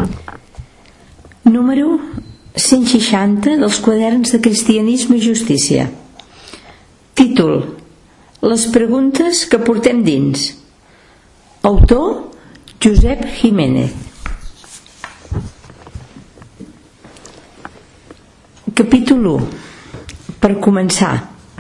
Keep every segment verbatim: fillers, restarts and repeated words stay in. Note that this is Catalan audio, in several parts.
Número cent seixanta dels quaderns de Cristianisme i Justícia. Títol: Les preguntes que portem dins. Autor: Josep Jiménez. Capítol u. Per començar.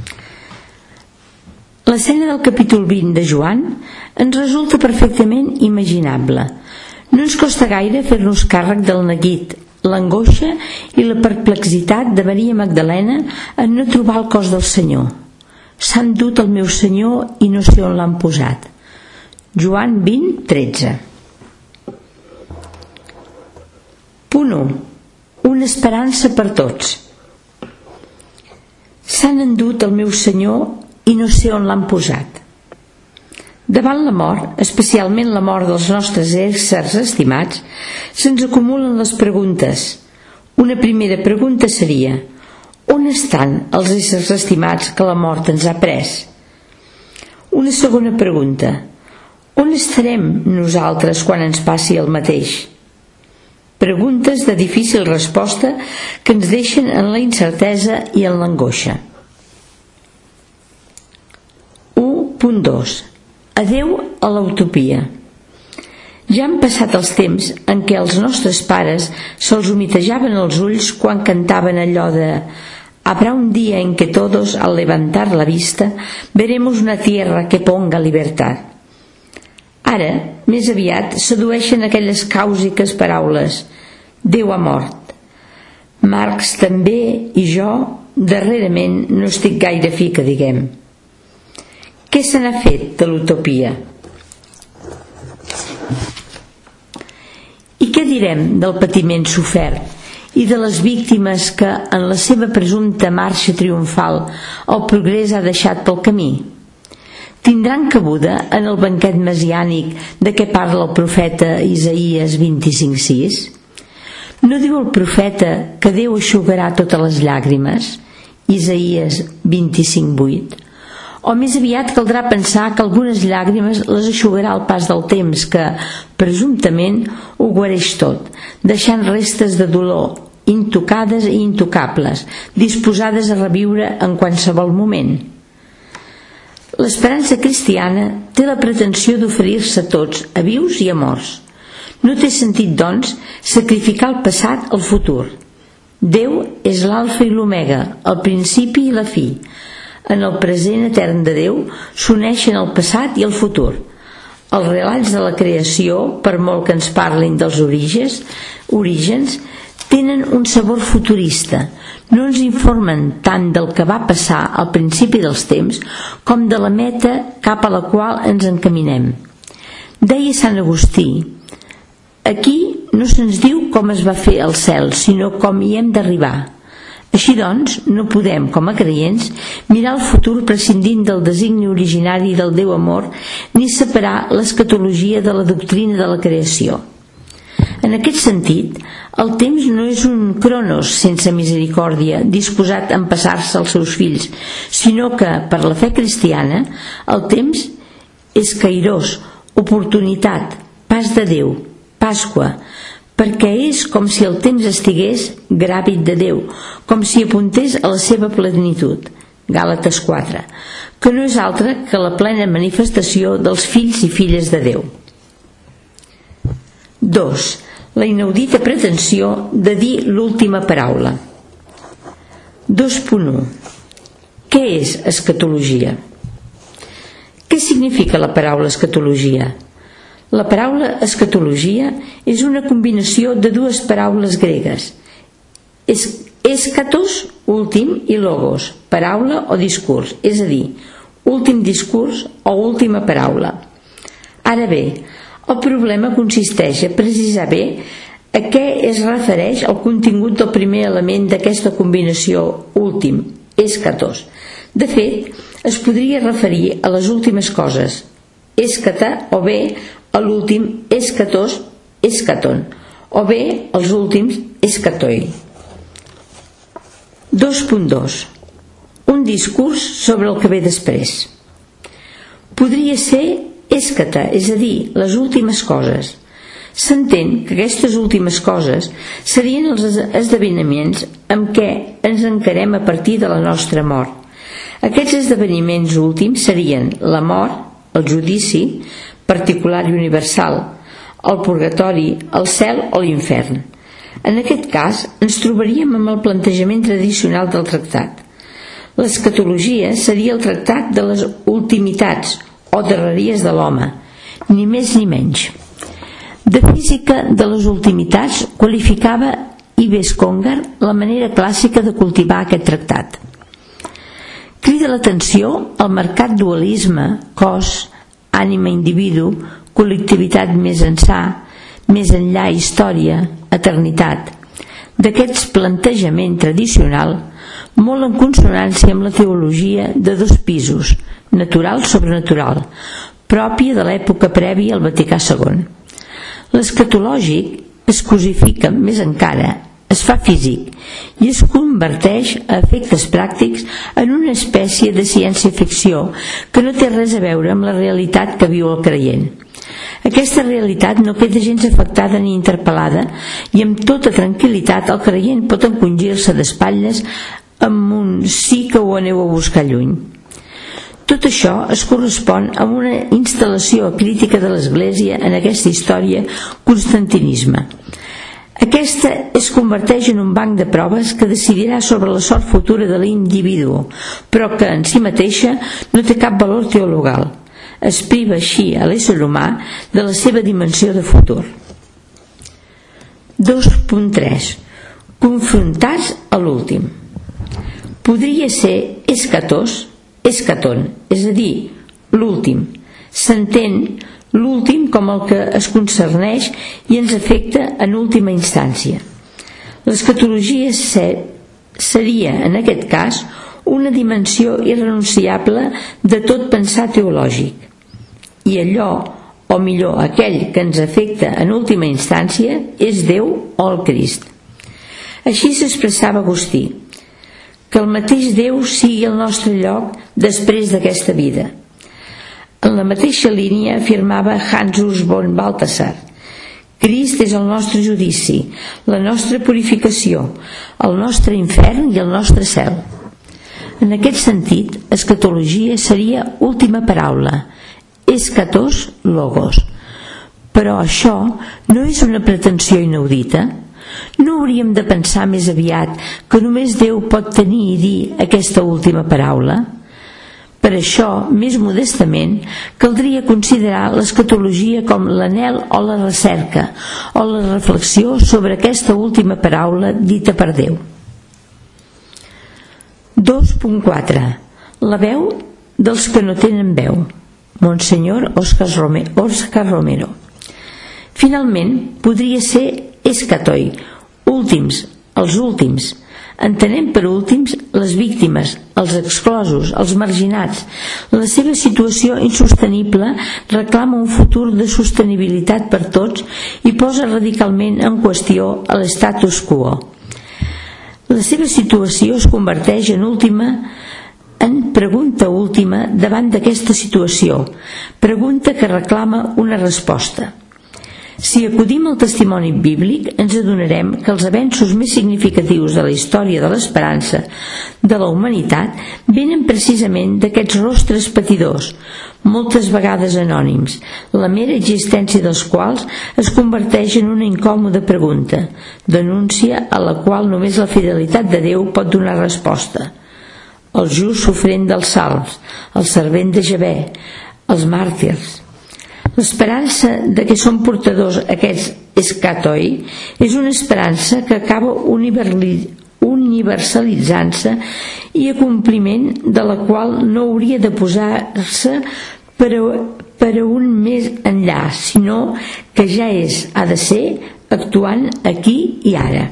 L'escena del capítol vint de Joan ens resulta perfectament imaginable. No ens costa gaire fer-nos càrrec del neguit, l'angoixa i la perplexitat de Maria Magdalena en no trobar el cos del Senyor. S'han dut el meu Senyor i no sé on l'han posat. Joan vint, tretze. Punt u. Una esperança per tots. S'han endut el meu Senyor i no sé on l'han posat. Davant la mort, especialment la mort dels nostres éssers estimats, se'ns acumulen les preguntes. Una primera pregunta seria: on estan els éssers estimats que la mort ens ha pres? Una segona pregunta: on estarem nosaltres quan ens passi el mateix? Preguntes de difícil resposta que ens deixen en la incertesa i en l'angoixa. u punt dos. Adeu a l'utopia. Ja han passat els temps en què els nostres pares se'ls humitejaven els ulls quan cantaven allò de «Habrá un día en que todos, al levantar la vista, veremos una tierra que ponga libertad». Ara, més aviat, sedueixen aquelles càusiques paraules «Déu ha mort». Marx també i jo, darrerament, no estic gaire fi que diguem. Què se n'ha fet de l'utopia? I què direm del patiment sofert i de les víctimes que, en la seva presumpta marxa triomfal, el progrés ha deixat pel camí? Tindran cabuda en el banquet messiànic de què parla el profeta Isaïes vint-i-cinc sis? No diu el profeta que Déu eixugarà totes les llàgrimes? Isaïes vint-i-cinc vuit. O més aviat caldrà pensar que algunes llàgrimes les eixugarà el pas del temps que, presumptament, ho guareix tot, deixant restes de dolor, intocades i intocables, disposades a reviure en qualsevol moment. L'esperança cristiana té la pretensió d'oferir-se a tots, a vius i a morts. No té sentit, doncs, sacrificar el passat al futur. Déu és l'alfa i l'omega, el principi i la fi. En el present etern de Déu s'uneixen el passat i el futur. Els relats de la creació, per molt que ens parlin dels orígens, orígens, tenen un sabor futurista. No ens informen tant del que va passar al principi dels temps com de la meta cap a la qual ens encaminem. Deia Sant Agustí: aquí no se'ns diu com es va fer el cel, sinó com hi hem d'arribar. Així doncs, no podem, com a creients, mirar el futur prescindint del designi originari del Déu amor, ni separar l'escatologia de la doctrina de la creació. En aquest sentit, el temps no és un cronos sense misericòrdia, disposat a empassar-se als seus fills, sinó que, per la fe cristiana, el temps és kairos, oportunitat, pas de Déu, Pasqua, perquè és com si el temps estigués gràvid de Déu, com si apuntés a la seva plenitud, Gàlates quatre, que no és altra que la plena manifestació dels fills i filles de Déu. dos. La inaudita pretensió de dir l'última paraula. dos punt u. Què és escatologia? Què significa la paraula escatologia? La paraula escatologia és una combinació de dues paraules gregues, eschatos, últim, i logos, paraula o discurs, és a dir, últim discurs o última paraula. Ara bé, el problema consisteix a precisar bé a què es refereix el contingut del primer element d'aquesta combinació últim, eschatos. De fet, es podria referir a les últimes coses, eschata, o bé a l'últim eschatos, eschaton, o bé als últims eschatoi. dos punt dos. Un discurs sobre el que ve després. Podria ser eschata, és a dir, les últimes coses. S'entén que aquestes últimes coses serien els esdeveniments amb què ens encarem a partir de la nostra mort. Aquests esdeveniments últims serien la mort, el judici, particular i universal, el purgatori, el cel o l'infern. En aquest cas, ens trobaríem amb el plantejament tradicional del tractat. L'escatologia seria el tractat de les ultimitats o darreries de l'home, ni més ni menys. De física de les ultimitats qualificava Ives Congar la manera clàssica de cultivar aquest tractat. Crida l'atenció el marcat dualisme cos, ànima, individu, col·lectivitat més ençà, més enllà, història, eternitat, d'aquest plantejament tradicional molt en consonància amb la teologia de dos pisos, natural-sobrenatural, pròpia de l'època prèvia al Vaticà segon. L'escatològic es cosifica més encara, es fa físic i es converteix a efectes pràctics en una espècie de ciència-ficció que no té res a veure amb la realitat que viu el creient. Aquesta realitat no queda gens afectada ni interpel·lada i amb tota tranquil·litat el creient pot encongir-se d'espatlles amb un sí que ho aneu a buscar lluny. Tot això es correspon amb una instal·lació crítica de l'Església en aquesta història constantinisme. Aquesta es converteix en un banc de proves que decidirà sobre la sort futura de l'individu, però que en si mateixa no té cap valor teologal. Es priva així a l'ésser humà de la seva dimensió de futur. dos punt tres. Confrontats a l'últim. Podria ser escatós, escaton, és a dir, l'últim. S'entén l'últim com el que es concerneix i ens afecta en última instància. L'escatologia seria, en aquest cas, una dimensió irrenunciable de tot pensar teològic. I allò, o millor aquell que ens afecta en última instància, és Déu o el Crist. Així s'expressava Agustí, que el mateix Déu sigui el nostre lloc després d'aquesta vida. En la mateixa línia afirmava Hans Urs von Balthasar: Crist és el nostre judici, la nostra purificació, el nostre infern i el nostre cel. En aquest sentit, escatologia seria última paraula, escatos logos. Però això no és una pretensió inaudita? No hauríem de pensar més aviat que només Déu pot tenir i dir aquesta última paraula? Per això, més modestament, caldria considerar l'escatologia com l'anhel o la recerca o la reflexió sobre aquesta última paraula dita per Déu. dos punt quatre. La veu dels que no tenen veu. Monsenyor Òscar Romero. Finalment, podria ser escatoi, últims, els últims. Entenem per últims les víctimes, els exclosos, els marginats. La seva situació insostenible reclama un futur de sostenibilitat per tots i posa radicalment en qüestió l'status quo. La seva situació es converteix en última en pregunta última davant d'aquesta situació, pregunta que reclama una resposta. Si acudim al testimoni bíblic, ens adonarem que els avenços més significatius de la història de l'esperança de la humanitat venen precisament d'aquests rostres patidors, moltes vegades anònims, la mera existència dels quals es converteix en una incòmoda pregunta, denúncia a la qual només la fidelitat de Déu pot donar resposta. El just sofrent dels salms, el servent de Javé, els màrtirs. L'esperança de què són portadors aquests escatoi és una esperança que acaba universalitzant-se i a compliment de la qual no hauria de posar-se per a, per a un més enllà, sinó que ja és, ha de ser, actuant aquí i ara.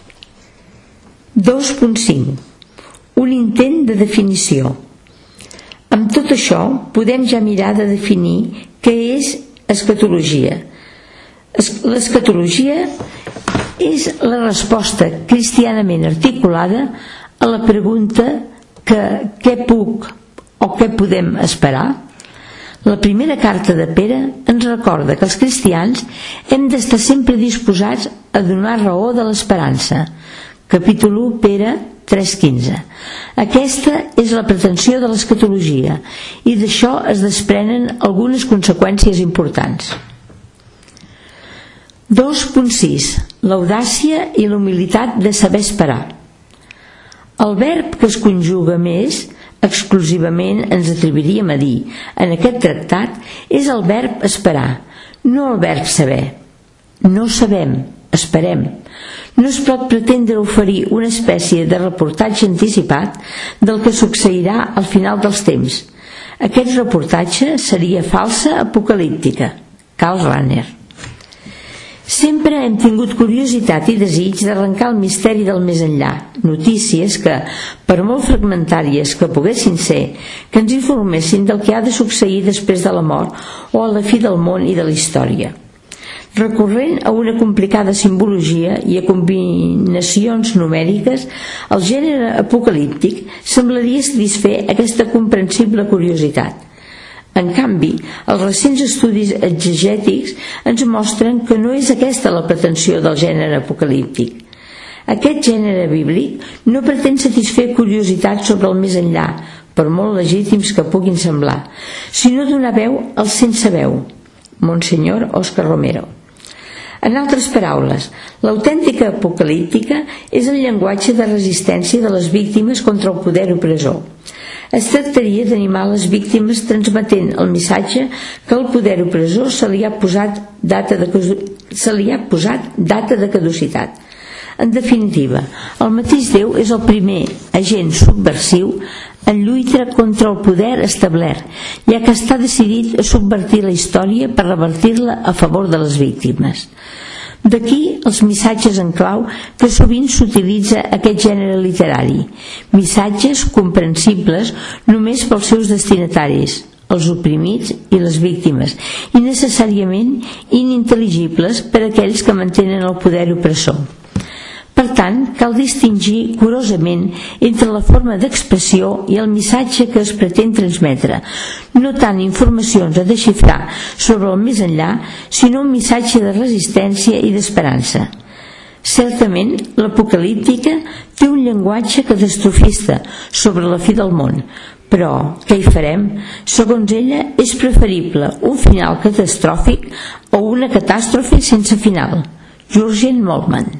dos punt cinc. Un intent de definició. Amb tot això podem ja mirar de definir què és escatologia. L'escatologia és la resposta cristianament articulada a la pregunta que què puc o què podem esperar? La primera carta de Pere ens recorda que els cristians hem d'estar sempre disposats a donar raó de l'esperança. Capítol u, Pere tres quinze. Aquesta és la pretensió de l'escatologia i d'això es desprenen algunes conseqüències importants. dos punt sis. L'audàcia i la humilitat de saber esperar. El verb que es conjuga més, exclusivament ens atreviríem a dir, en aquest tractat, és el verb esperar, no el verb saber. No sabem, esperem. No es pot pretendre oferir una espècie de reportatge anticipat del que succeirà al final dels temps. Aquest reportatge seria falsa apocalíptica. Karl Rahner. Sempre hem tingut curiositat i desig d'arrencar el misteri del més enllà, notícies que, per molt fragmentàries que poguessin ser, que ens informessin del que ha de succeir després de la mort o a la fi del món i de la història. Recorrent a una complicada simbologia i a combinacions numèriques, el gènere apocalíptic semblaria satisfer aquesta comprensible curiositat. En canvi, els recents estudis exegètics ens mostren que no és aquesta la pretensió del gènere apocalíptic. Aquest gènere bíblic no pretén satisfer curiositats sobre el més enllà, per molt legítims que puguin semblar, sinó donar veu al sense veu. Monsenyor Òscar Romero. En altres paraules, l'autèntica apocalíptica és el llenguatge de resistència de les víctimes contra el poder opressor. Es tractaria d'animar les víctimes transmetent el missatge que el poder opressor se li ha posat data de, se li ha posat data de caducitat. En definitiva, el mateix Déu és el primer agent subversiu en lluita contra el poder establert, ja que està decidit a subvertir la història per revertir-la a favor de les víctimes. D'aquí els missatges en clau que sovint s'utilitza aquest gènere literari, missatges comprensibles només pels seus destinataris, els oprimits i les víctimes, i necessàriament inintel·ligibles per a aquells que mantenen el poder opressor. Per tant, cal distingir curosament entre la forma d'expressió i el missatge que es pretén transmetre, no tant informacions a desxifrar sobre el més enllà, sinó un missatge de resistència i d'esperança. Certament, l'apocalíptica té un llenguatge catastrofista sobre la fi del món, però què hi farem? Segons ella, és preferible un final catastròfic o una catàstrofe sense final. Jürgen Moltmann.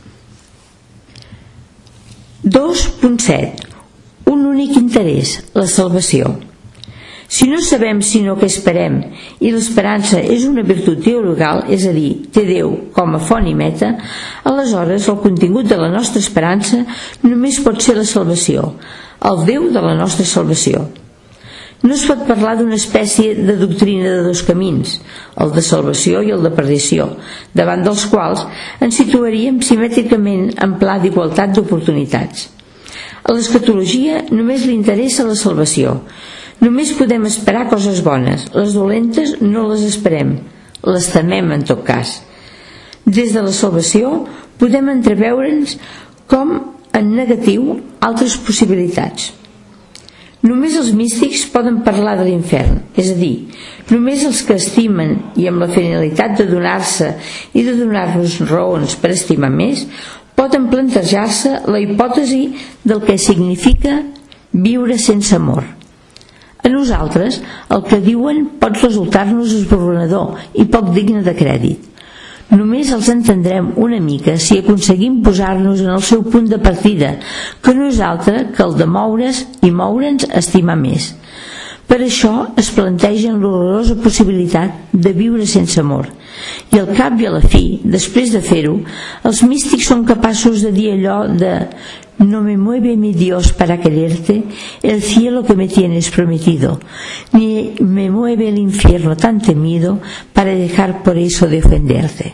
dos punt set. Un únic interès, la salvació. Si no sabem sinó què esperem i l'esperança és una virtut teologal, és a dir, té Déu com a font i meta, aleshores el contingut de la nostra esperança només pot ser la salvació, el Déu de la nostra salvació. No es pot parlar d'una espècie de doctrina de dos camins, el de salvació i el de perdició, davant dels quals ens situaríem simètricament en pla d'igualtat d'oportunitats. A l'escatologia només li interessa la salvació. Només podem esperar coses bones, les dolentes no les esperem, les temem en tot cas. Des de la salvació podem entreveure'ns com en negatiu altres possibilitats. Només els místics poden parlar de l'infern, és a dir, només els que estimen i amb la finalitat de donar-se i de donar-nos raons per estimar més, poden plantejar-se la hipòtesi del que significa viure sense amor. A nosaltres, el que diuen pot resultar-nos esborronador i poc digne de crèdit. Només els entendrem una mica si aconseguim posar-nos en el seu punt de partida, que no és altre que el de moure's i moure'ns a estimar més. Per això es plantegen l'horrorosa possibilitat de viure sense amor. I al cap i a la fi, després de fer-ho, els místics són capaços de dir allò de «No me mueve mi Dios para quererte, el cielo que me tienes prometido, ni me mueve el infierno tan temido para dejar por eso de ofenderte».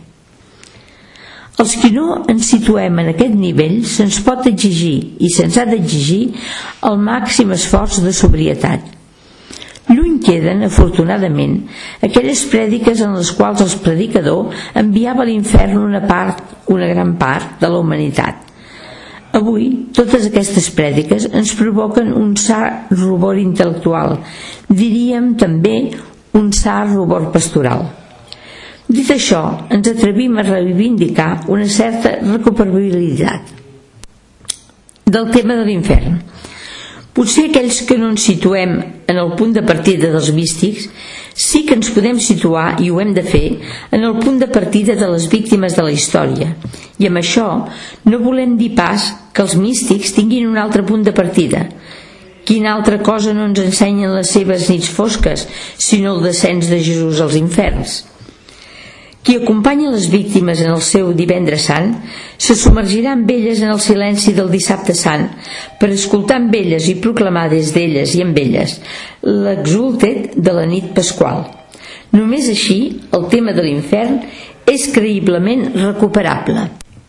Els que no ens situem en aquest nivell se'ns pot exigir, i se'ns ha d'exigir, el màxim esforç de sobrietat. Lluny queden, afortunadament, aquelles prèdiques en les quals el predicador enviava a l'infern una part, una gran part de la humanitat. Avui, totes aquestes prèdiques ens provoquen un sa rubor intel·lectual, diríem també un sa rubor pastoral. Dit això, ens atrevim a reivindicar una certa recuperabilitat del tema de l'infern. Potser aquells que no ens situem en el punt de partida dels místics sí que ens podem situar, i ho hem de fer, en el punt de partida de les víctimes de la història. I amb això no volem dir pas que els místics tinguin un altre punt de partida. Quina altra cosa no ens ensenyen les seves nits fosques, sinó el descens de Jesús als inferns? Qui acompanya les víctimes en el seu divendres sant se submergirà amb elles en el silenci del dissabte sant per escoltar amb elles i proclamar des d'elles i amb elles l'exultet de la nit pasqual. Només així el tema de l'infern és creïblement recuperable.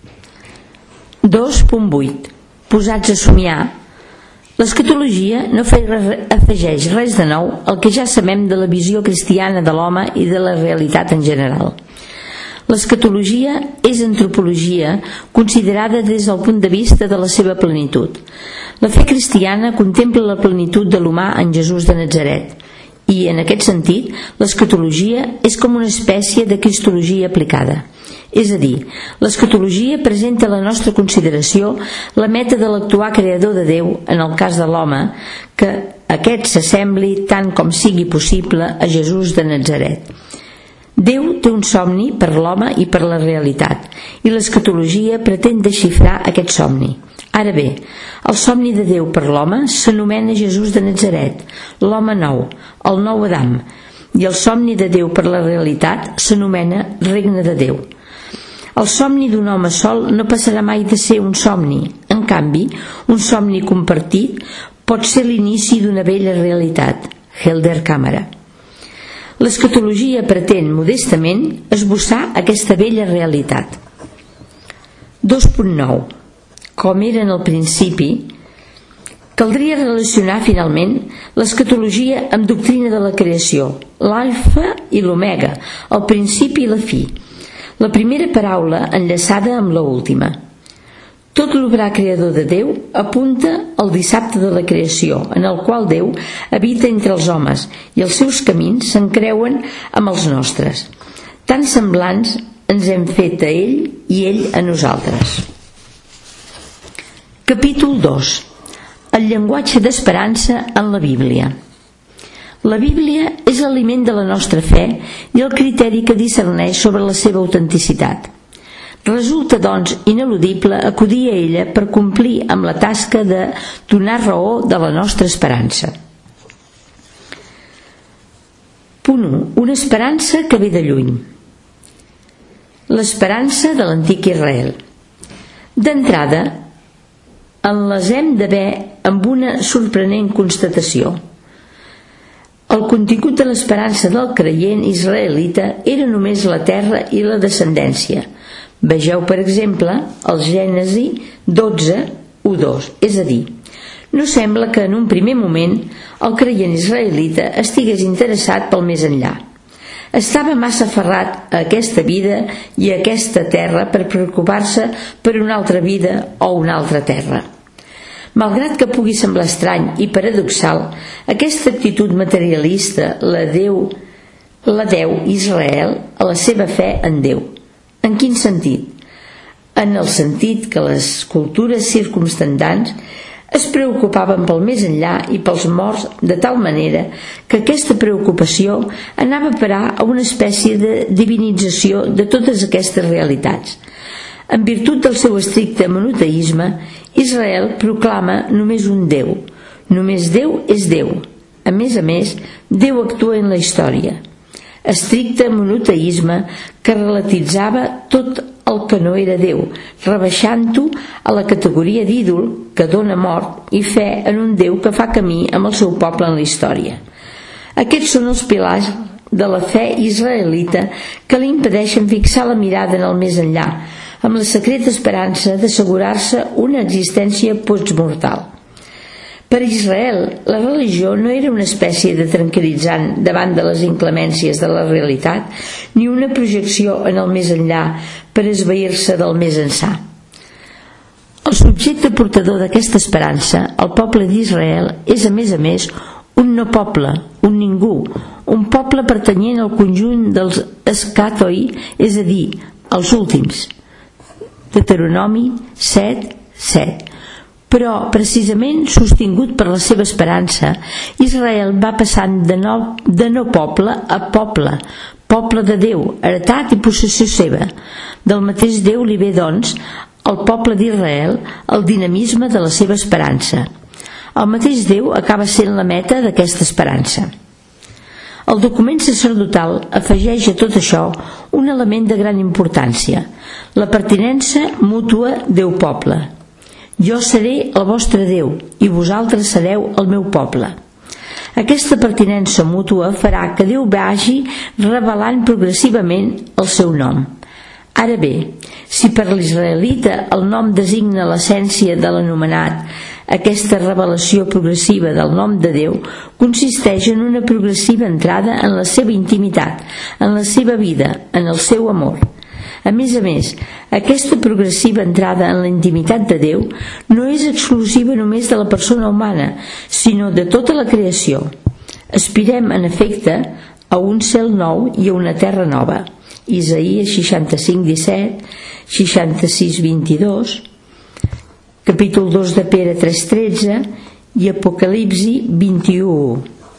dos punt vuit. Posats a somiar. L'escatologia no afegeix res de nou al que ja sabem de la visió cristiana de l'home i de la realitat en general. L'escatologia és antropologia considerada des del punt de vista de la seva plenitud. La fe cristiana contempla la plenitud de l'humà en Jesús de Natzaret i, en aquest sentit, l'escatologia és com una espècie de cristologia aplicada. És a dir, l'escatologia presenta a la nostra consideració la meta de l'actuar creador de Déu, en el cas de l'home, que aquest s'assembli tant com sigui possible a Jesús de Natzaret. Déu té un somni per l'home i per la realitat, i l'escatologia pretén desxifrar aquest somni. Ara bé, el somni de Déu per l'home s'anomena Jesús de Natzaret, l'home nou, el nou Adam, i el somni de Déu per la realitat s'anomena Regne de Déu. El somni d'un home sol no passarà mai de ser un somni. En canvi, un somni compartit pot ser l'inici d'una vella realitat, Helder Câmara. L'escatologia pretén, modestament, esbossar aquesta vella realitat. dos punt nou. Com era en el principi, caldria relacionar finalment l'escatologia amb doctrina de la creació, l'alfa i l'omega, el principi i la fi. La primera paraula enllaçada amb l'última. Tot l'obrar creador de Déu apunta al dissabte de la creació, en el qual Déu habita entre els homes i els seus camins s'encreuen amb els nostres. Tan semblants ens hem fet a ell i ell a nosaltres. Capítol dos. El llenguatge d'esperança en la Bíblia. La Bíblia és l'aliment de la nostra fe i el criteri que discerneix sobre la seva autenticitat. Resulta, doncs, ineludible acudir a ella per complir amb la tasca de donar raó de la nostra esperança. Punt u. Una esperança que ve de lluny. L'esperança de l'antic Israel. D'entrada, en les hem de ver amb una sorprenent constatació. El contingut de l'esperança del creient israelita era només la terra i la descendència. Vegeu, per exemple, el Gènesi dotze, u dos, és a dir, no sembla que en un primer moment el creient israelita estigués interessat pel més enllà. Estava massa aferrat a aquesta vida i a aquesta terra per preocupar-se per una altra vida o una altra terra. Malgrat que pugui semblar estrany i paradoxal, aquesta actitud materialista la deu, la deu Israel a la seva fe en Déu. En quin sentit? En el sentit que les cultures circumstants es preocupaven pel més enllà i pels morts de tal manera que aquesta preocupació anava a parar a una espècie de divinització de totes aquestes realitats. En virtut del seu estricte monoteisme, Israel proclama només un Déu. Només Déu és Déu. A més a més, Déu actua en la història. Estricte monoteisme que relativitzava tot el que no era Déu, rebaixant-ho a la categoria d'ídol que dona mort i fe en un Déu que fa camí amb el seu poble en la història. Aquests són els pilars de la fe israelita que li impedeixen fixar la mirada en el més enllà, amb la secreta esperança d'assegurar-se una existència postmortal. Per Israel, la religió no era una espècie de tranquil·litzant davant de les inclemències de la realitat, ni una projecció en el més enllà per esvair-se del més ençà. El subjecte portador d'aquesta esperança, el poble d'Israel, és a més a més un no poble, un ningú ningú, un poble pertanyent al conjunt dels escatoi, és a dir, els últims. Deuteronomi set, set. Però, precisament sostingut per la seva esperança, Israel va passant de no, de no poble a poble, poble de Déu, heretat i possessió seva. Del mateix Déu li ve, doncs, al poble d'Israel el dinamisme de la seva esperança. El mateix Déu acaba sent la meta d'aquesta esperança. El document sacerdotal afegeix a tot això un element de gran importància, la pertinença mútua Déu-poble. Jo seré el vostre Déu i vosaltres sereu el meu poble. Aquesta pertinença mútua farà que Déu vagi revelant progressivament el seu nom. Ara bé, si per l'israelita el nom designa l'essència de l'anomenat, aquesta revelació progressiva del nom de Déu consisteix en una progressiva entrada en la seva intimitat, en la seva vida, en el seu amor. A més a més, aquesta progressiva entrada en la intimitat de Déu no és exclusiva només de la persona humana, sinó de tota la creació. Aspirem, en efecte, a un cel nou i a una terra nova. Isaïes seixanta-cinc, disset, seixanta-sis, vint-i-dos, capítol dos de Pere tres, tretze i Apocalipsi vint-i-u.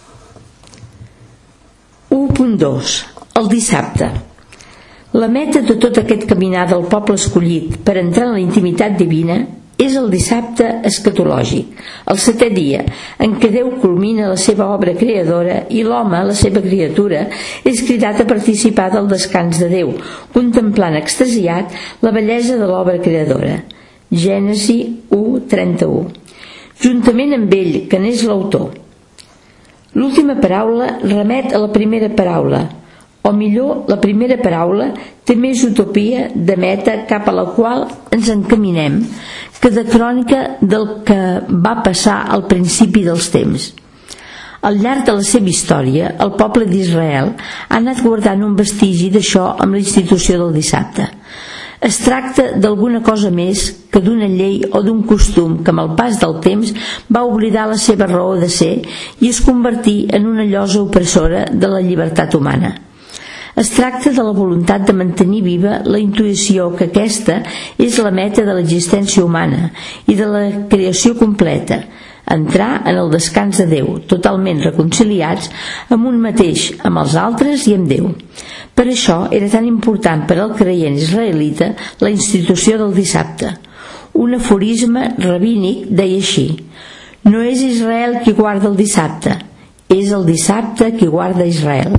u punt dos. El dissabte. La meta de tot aquest caminar del poble escollit per entrar en la intimitat divina és el dissabte escatològic, el setè dia en què Déu culmina la seva obra creadora i l'home, la seva criatura, és cridat a participar del descans de Déu, contemplant extasiat la bellesa de l'obra creadora. Gènesi u, trenta-u. Juntament amb ell, que n'és l'autor. L'última paraula remet a la primera paraula, o millor, la primera paraula té més utopia de meta cap a la qual ens encaminem que de crònica del que va passar al principi dels temps. Al llarg de la seva història, el poble d'Israel ha anat guardant un vestigi d'això amb la institució del dissabte. Es tracta d'alguna cosa més que d'una llei o d'un costum que amb el pas del temps va oblidar la seva raó de ser i es convertí en una llosa opressora de la llibertat humana. Es tracta de la voluntat de mantenir viva la intuïció que aquesta és la meta de l'existència humana i de la creació completa, entrar en el descans de Déu, totalment reconciliats amb un mateix, amb els altres i amb Déu. Per això era tan important per al creient israelita la institució del dissabte. Un aforisme rabínic deia així: no és Israel qui guarda el dissabte, és el dissabte qui guarda Israel.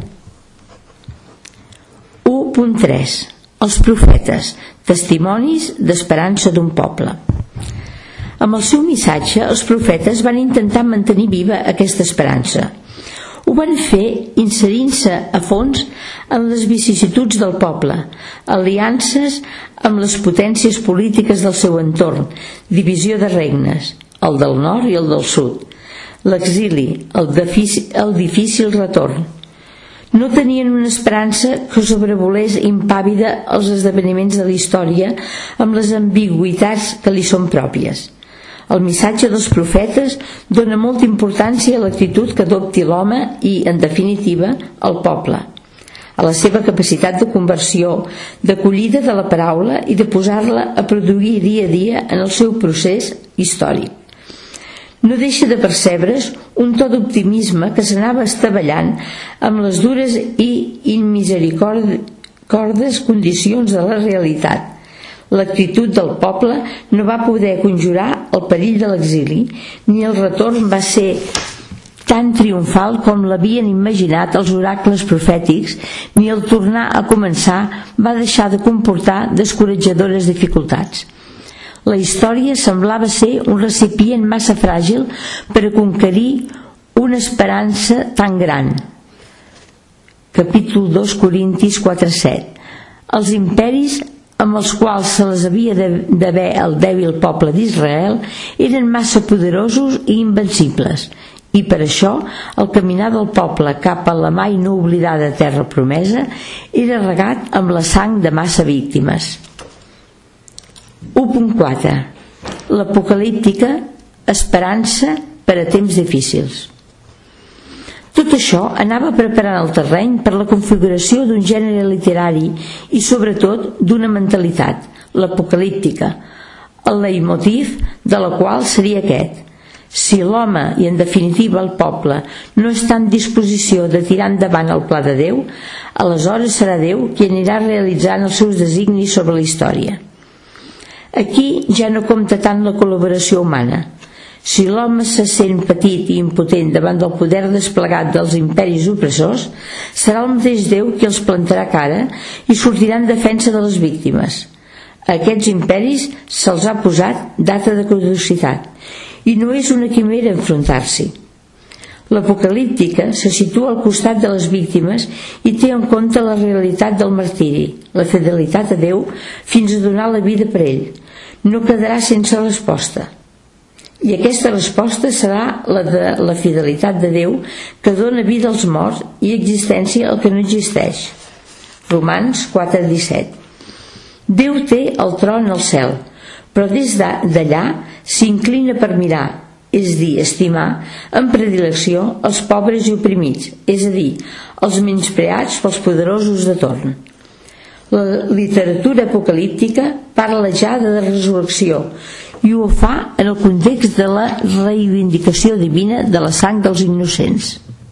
u punt tres. Els profetes, testimonis d'esperança d'un poble. Amb el seu missatge, els profetes van intentar mantenir viva aquesta esperança. Ho van fer inserint-se a fons en les vicissituds del poble, aliances amb les potències polítiques del seu entorn, divisió de regnes, el del nord i el del sud, l'exili, el, difícil, el difícil retorn. No tenien una esperança que sobrevolés impàvida els esdeveniments de la història amb les ambigüitats que li són pròpies. El missatge dels profetes dona molta importància a l'actitud que adopti l'home i, en definitiva, el poble, a la seva capacitat de conversió, d'acollida de la paraula i de posar-la a produir dia a dia en el seu procés històric. No deixa de percebre's un to d'optimisme que s'anava estavellant amb les dures i inmisericordes condicions de la realitat. L'actitud del poble no va poder conjurar el perill de l'exili, ni el retorn va ser tan triomfal com l'havien imaginat els oracles profètics, ni el tornar a començar va deixar de comportar descoratjadores dificultats. La història semblava ser un recipient massa fràgil per a conquerir una esperança tan gran. Capítol dos, Corintis quatre, set. Els imperis amb els quals se les havia d'haver el dèbil poble d'Israel eren massa poderosos i invencibles, i per això el caminar del poble cap a la mai no oblidada terra promesa era regat amb la sang de massa víctimes. u punt quatre. L'apocalíptica esperança per a temps difícils. Tot Tot això anava preparant el terreny per la configuració d'un gènere literari i sobretot d'una mentalitat, l'apocalíptica, el leitmotiv de la qual seria aquest: si l'home i en definitiva el poble no està en disposició de tirar endavant el pla de Déu, aleshores serà Déu qui anirà realitzant els seus designis sobre la història. Aquí ja no compta tant la col·laboració humana. Si l'home se sent petit i impotent davant del poder desplegat dels imperis opressors, serà el mateix Déu qui els plantarà cara i sortirà en defensa de les víctimes. A aquests imperis se'ls ha posat data de caducitat i no és una quimera enfrontar-s'hi. L'apocalíptica se situa al costat de les víctimes i té en compte la realitat del martiri, la fidelitat a Déu fins a donar la vida per ell. No quedarà sense resposta. I aquesta resposta serà la de la fidelitat de Déu que dona vida als morts i existència al que no existeix. Romans quatre disset. Déu té el tron al cel, però des d'allà s'inclina per mirar, és a dir, estimar amb predilecció els pobres i oprimits, és a dir, els menyspreats pels poderosos de torn. La literatura apocalíptica parla ja de resurrecció i ho fa en el context de la reivindicació divina de la sang dels innocents.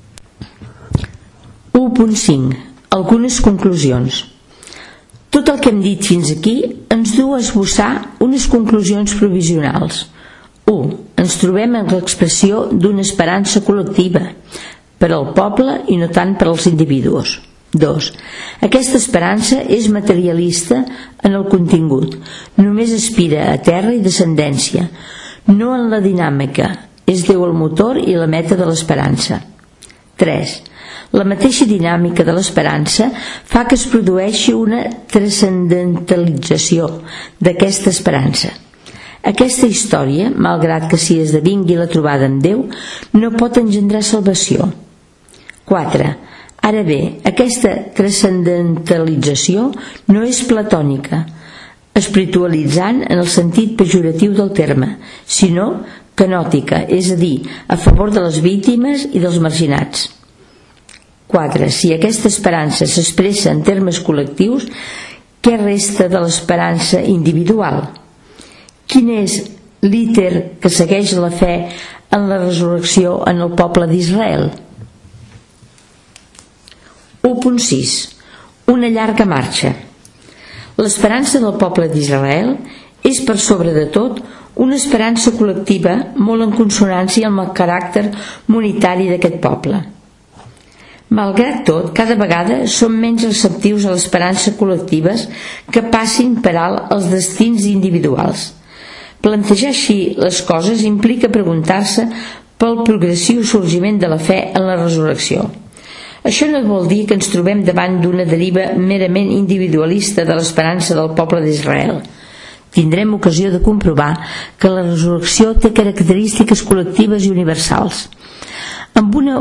u punt cinc. Algunes conclusions. Tot el que hem dit fins aquí ens du a esbossar unes conclusions provisionals. u. Ens trobem en l'expressió d'una esperança col·lectiva per al poble i no tant per als individus. dos. Aquesta esperança és materialista en el contingut, només aspira a terra i descendència, no en la dinàmica, és Déu el motor i la meta de l'esperança. tres. La mateixa dinàmica de l'esperança fa que es produeixi una transcendentalització d'aquesta esperança. Aquesta història, malgrat que s'hi esdevingui la trobada amb Déu, no pot engendrar salvació. quatre. Ara bé, aquesta transcendentalització no és platònica, espiritualitzant en el sentit pejoratiu del terme, sinó canòtica, és a dir, a favor de les víctimes i dels marginats. quatre. Si aquesta esperança s'expressa en termes col·lectius, què resta de l'esperança individual? Quin és l'íter que segueix la fe en la resurrecció en el poble d'Israel? u punt sis. Una llarga marxa. L'esperança del poble d'Israel és per sobre de tot una esperança col·lectiva molt en consonància amb el caràcter monetari d'aquest poble. Malgrat tot, cada vegada som menys receptius a l'esperança col·lectives que passin per alt els destins individuals. Plantejar així les coses implica preguntar-se pel progressiu sorgiment de la fe en la resurrecció. Això no vol dir que ens trobem davant d'una deriva merament individualista de l'esperança del poble d'Israel. Tindrem ocasió de comprovar que la resurrecció té característiques col·lectives i universals, amb una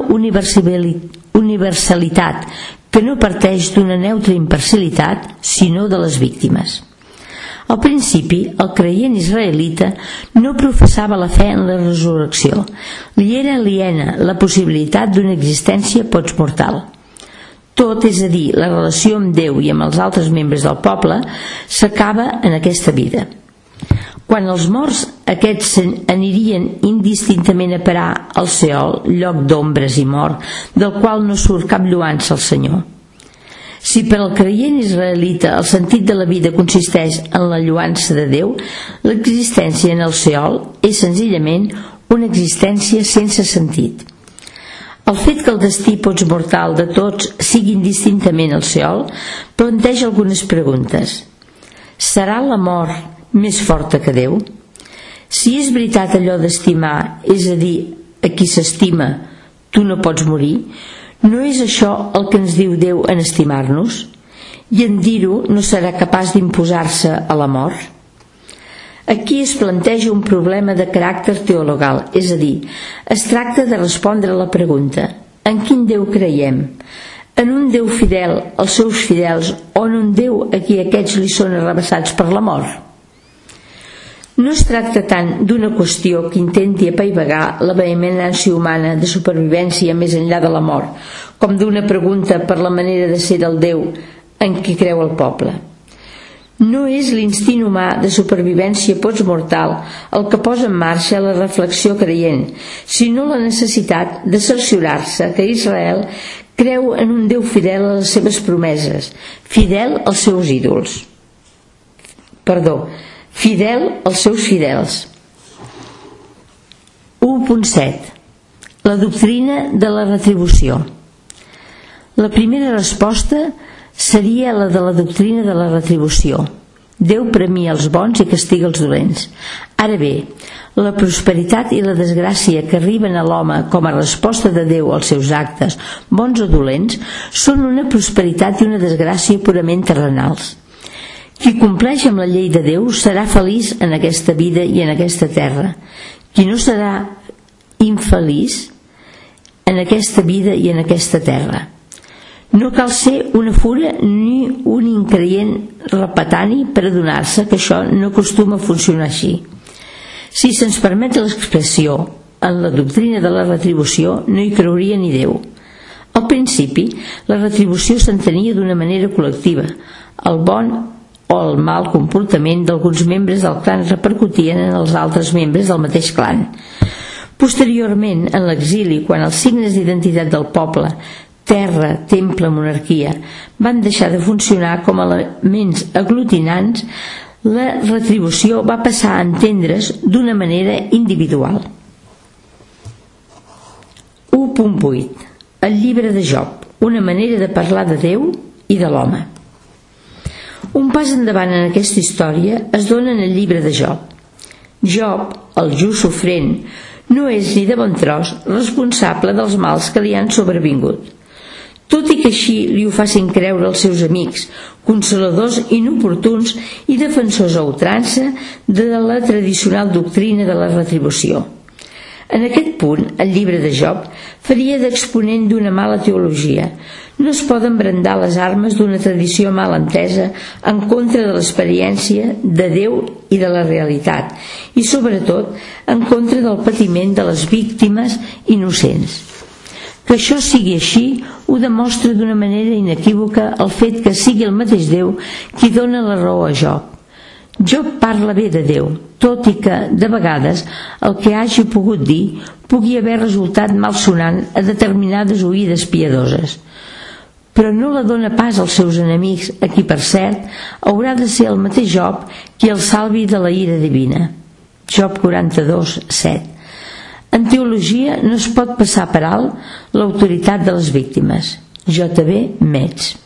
universalitat que no parteix d'una neutra imparcialitat, sinó de les víctimes. Al principi, el creient israelita no professava la fe en la resurrecció. Li era aliena la possibilitat d'una existència postmortal. Tot, és a dir, la relació amb Déu i amb els altres membres del poble, s'acaba en aquesta vida. Quan els morts aquests anirien indistintament a parar al Seol, lloc d'ombres i mort, del qual no surt cap lloança al Senyor. Si per al creient israelita el sentit de la vida consisteix en la lloança de Déu, l'existència en el Seol és senzillament una existència sense sentit. El fet que el destí postmortal de tots sigui indistintament el Seol planteja algunes preguntes. Serà la mort més forta que Déu? Si és veritat allò d'estimar, és a dir, a qui s'estima, tu no pots morir, no és això el que ens diu Déu en estimar-nos? I en dir-ho no serà capaç d'imposar-se a la mort? Aquí es planteja un problema de caràcter teologal, és a dir, es tracta de respondre a la pregunta: en quin Déu creiem? En un Déu fidel als seus fidels o en un Déu a qui aquests li són arrabassats per la mort? No es tracta tant d'una qüestió que intenti apaivagar la vehemència humana de supervivència més enllà de la mort, com d'una pregunta per la manera de ser del Déu en qui creu el poble. No és l'instint humà de supervivència postmortal el que posa en marxa la reflexió creient, sinó la necessitat de cerciorar-se que Israel creu en un Déu fidel a les seves promeses, fidel als seus ídols. Perdó, fidel als seus fidels. u punt set. La doctrina de la retribució. La primera resposta seria la de la doctrina de la retribució. Déu premia els bons i castiga els dolents. Ara bé, la prosperitat i la desgràcia que arriben a l'home com a resposta de Déu als seus actes, bons o dolents, són una prosperitat i una desgràcia purament terrenals. Qui compleix amb la llei de Déu serà feliç en aquesta vida i en aquesta terra. Qui no serà infeliç en aquesta vida i en aquesta terra. No cal ser una fura ni un increient repetani per adonar-se que això no acostuma a funcionar així. Si se'ns permet l'expressió, en la doctrina de la retribució no hi creuria ni Déu. Al principi, la retribució s'entenia d'una manera col·lectiva. El bon o el mal comportament d'alguns membres del clan repercutien en els altres membres del mateix clan. Posteriorment, en l'exili, quan els signes d'identitat del poble, terra, temple, monarquia, van deixar de funcionar com a elements aglutinants, la retribució va passar a entendre's d'una manera individual. u punt vuit. El llibre de Job, una manera de parlar de Déu i de l'home. Un pas endavant en aquesta història es dona en el llibre de Job. Job, el just sofrent, no és ni de bon tros responsable dels mals que li han sobrevingut. Tot i que així li ho facin creure els seus amics, consoladors inoportuns i defensors a ultrança de la tradicional doctrina de la retribució. En aquest punt, el llibre de Job faria d'exponent d'una mala teologia. No es poden brandar les armes d'una tradició mal entesa en contra de l'experiència de Déu i de la realitat, i sobretot en contra del patiment de les víctimes innocents. Que això sigui així ho demostra d'una manera inequívoca el fet que sigui el mateix Déu qui dona la raó a Job. Job parla bé de Déu, tot i que, de vegades, el que hagi pogut dir pugui haver resultat malsonant a determinades oïdes piadoses. Però no la dona pas als seus enemics, a qui, per cert, haurà de ser el mateix Job qui el salvi de la ira divina. Job quaranta-dos, set. En teologia no es pot passar per alt l'autoritat de les víctimes. J B Metz.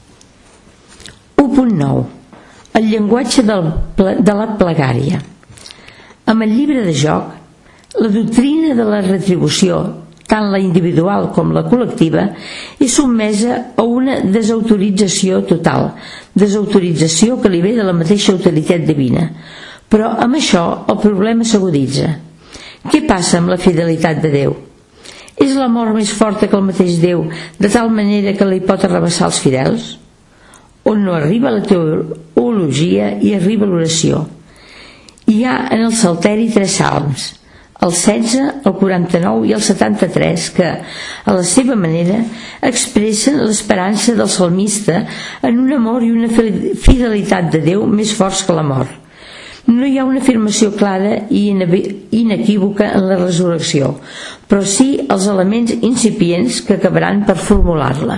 u punt nou. El llenguatge del, de la plegària. Amb el llibre de Job, la doctrina de la retribució, tant la individual com la col·lectiva, és sotmesa a una desautorització total, desautorització que li ve de la mateixa autoritat divina. Però amb això el problema s'aguditza. Què passa amb la fidelitat de Déu? És l'amor més forta que el mateix Déu, de tal manera que li pot arrabassar els fidels? On no arriba la teologia i arriba l'oració. Hi ha en el Salteri tres salms, el setze, el quaranta-nou i el setanta-tres, que, a la seva manera, expressen l'esperança del salmista en un amor i una fidelitat de Déu més forts que la mort. No hi ha una afirmació clara i inequívoca en la resurrecció, però sí els elements incipients que acabaran per formular-la.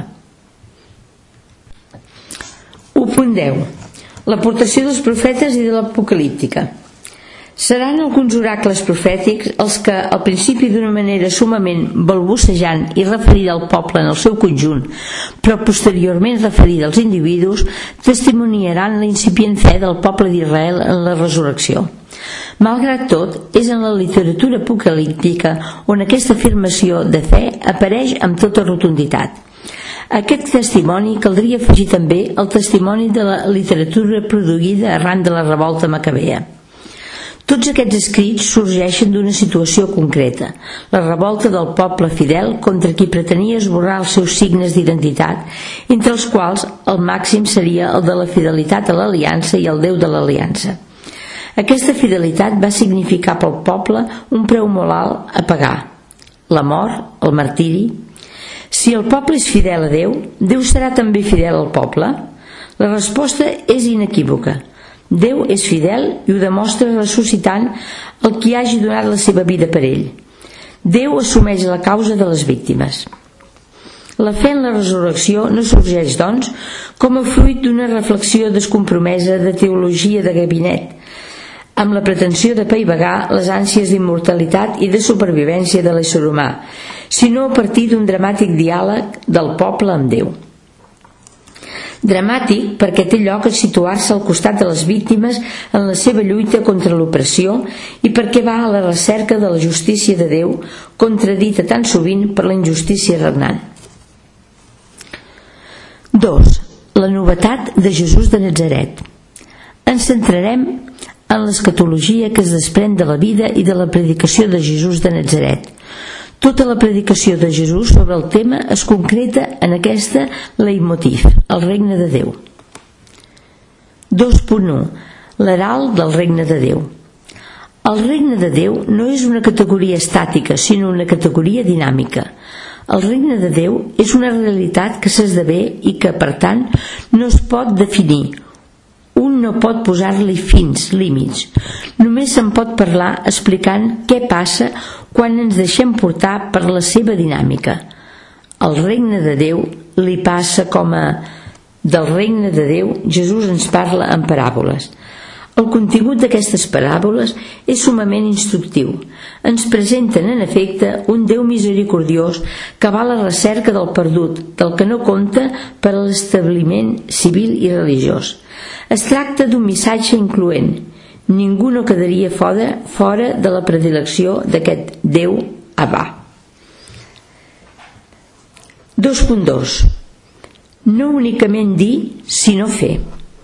u punt deu. L'aportació dels profetes i de l'apocalíptica. Seran alguns oracles profètics els que, al principi d'una manera sumament balbucejant i referida al poble en el seu conjunt, però posteriorment referida als individus, testimoniaran la incipient fe del poble d'Israel en la resurrecció. Malgrat tot, és en la literatura apocalíptica on aquesta afirmació de fe apareix amb tota rotunditat. A aquest testimoni caldria afegir també el testimoni de la literatura produïda arran de la revolta macabea. Tots aquests escrits sorgeixen d'una situació concreta, la revolta del poble fidel contra qui pretenia esborrar els seus signes d'identitat, entre els quals el màxim seria el de la fidelitat a l'aliança i al Déu de l'aliança. Aquesta fidelitat va significar pel poble un preu molt alt a pagar: la mort, el martiri. Si el poble és fidel a Déu, Déu serà també fidel al poble? La resposta és inequívoca. Déu és fidel i ho demostra ressuscitant el qui hagi donat la seva vida per ell. Déu assumeix la causa de les víctimes. La fe en la resurrecció no sorgeix, doncs, com a fruit d'una reflexió descompromesa de teologia de gabinet, amb la pretensió de paivagar les ànsies d'immortalitat i de supervivència de l'ésser humà, sinó a partir d'un dramàtic diàleg del poble amb Déu. Dramàtic perquè té lloc a situar-se al costat de les víctimes en la seva lluita contra l'opressió i perquè va a la recerca de la justícia de Déu, contradita tan sovint per la injustícia regnant. dos. La novetat de Jesús de Natzaret. Ens centrarem en l'escatologia que es desprèn de la vida i de la predicació de Jesús de Natzaret. Tota la predicació de Jesús sobre el tema es concreta en aquesta leitmotiv, el regne de Déu. dos punt u. L'herald del regne de Déu. El regne de Déu no és una categoria estàtica, sinó una categoria dinàmica. El regne de Déu és una realitat que s'esdevé i que, per tant, no es pot definir. Un no pot posar-li fins, límits. Només se'n pot parlar explicant què passa quan ens deixem portar per la seva dinàmica. El regne de Déu li passa com a... Del regne de Déu Jesús ens parla en paràboles. El contingut d'aquestes paràboles és summament instructiu. Ens presenten, en efecte, un Déu misericordiós que va a la recerca del perdut, del que no compta per a l'establiment civil i religiós. Es tracta d'un missatge incloent. Ningú no quedaria fora, fora de la predilecció d'aquest Déu Abba. dos punt dos. No únicament dir, sinó fer.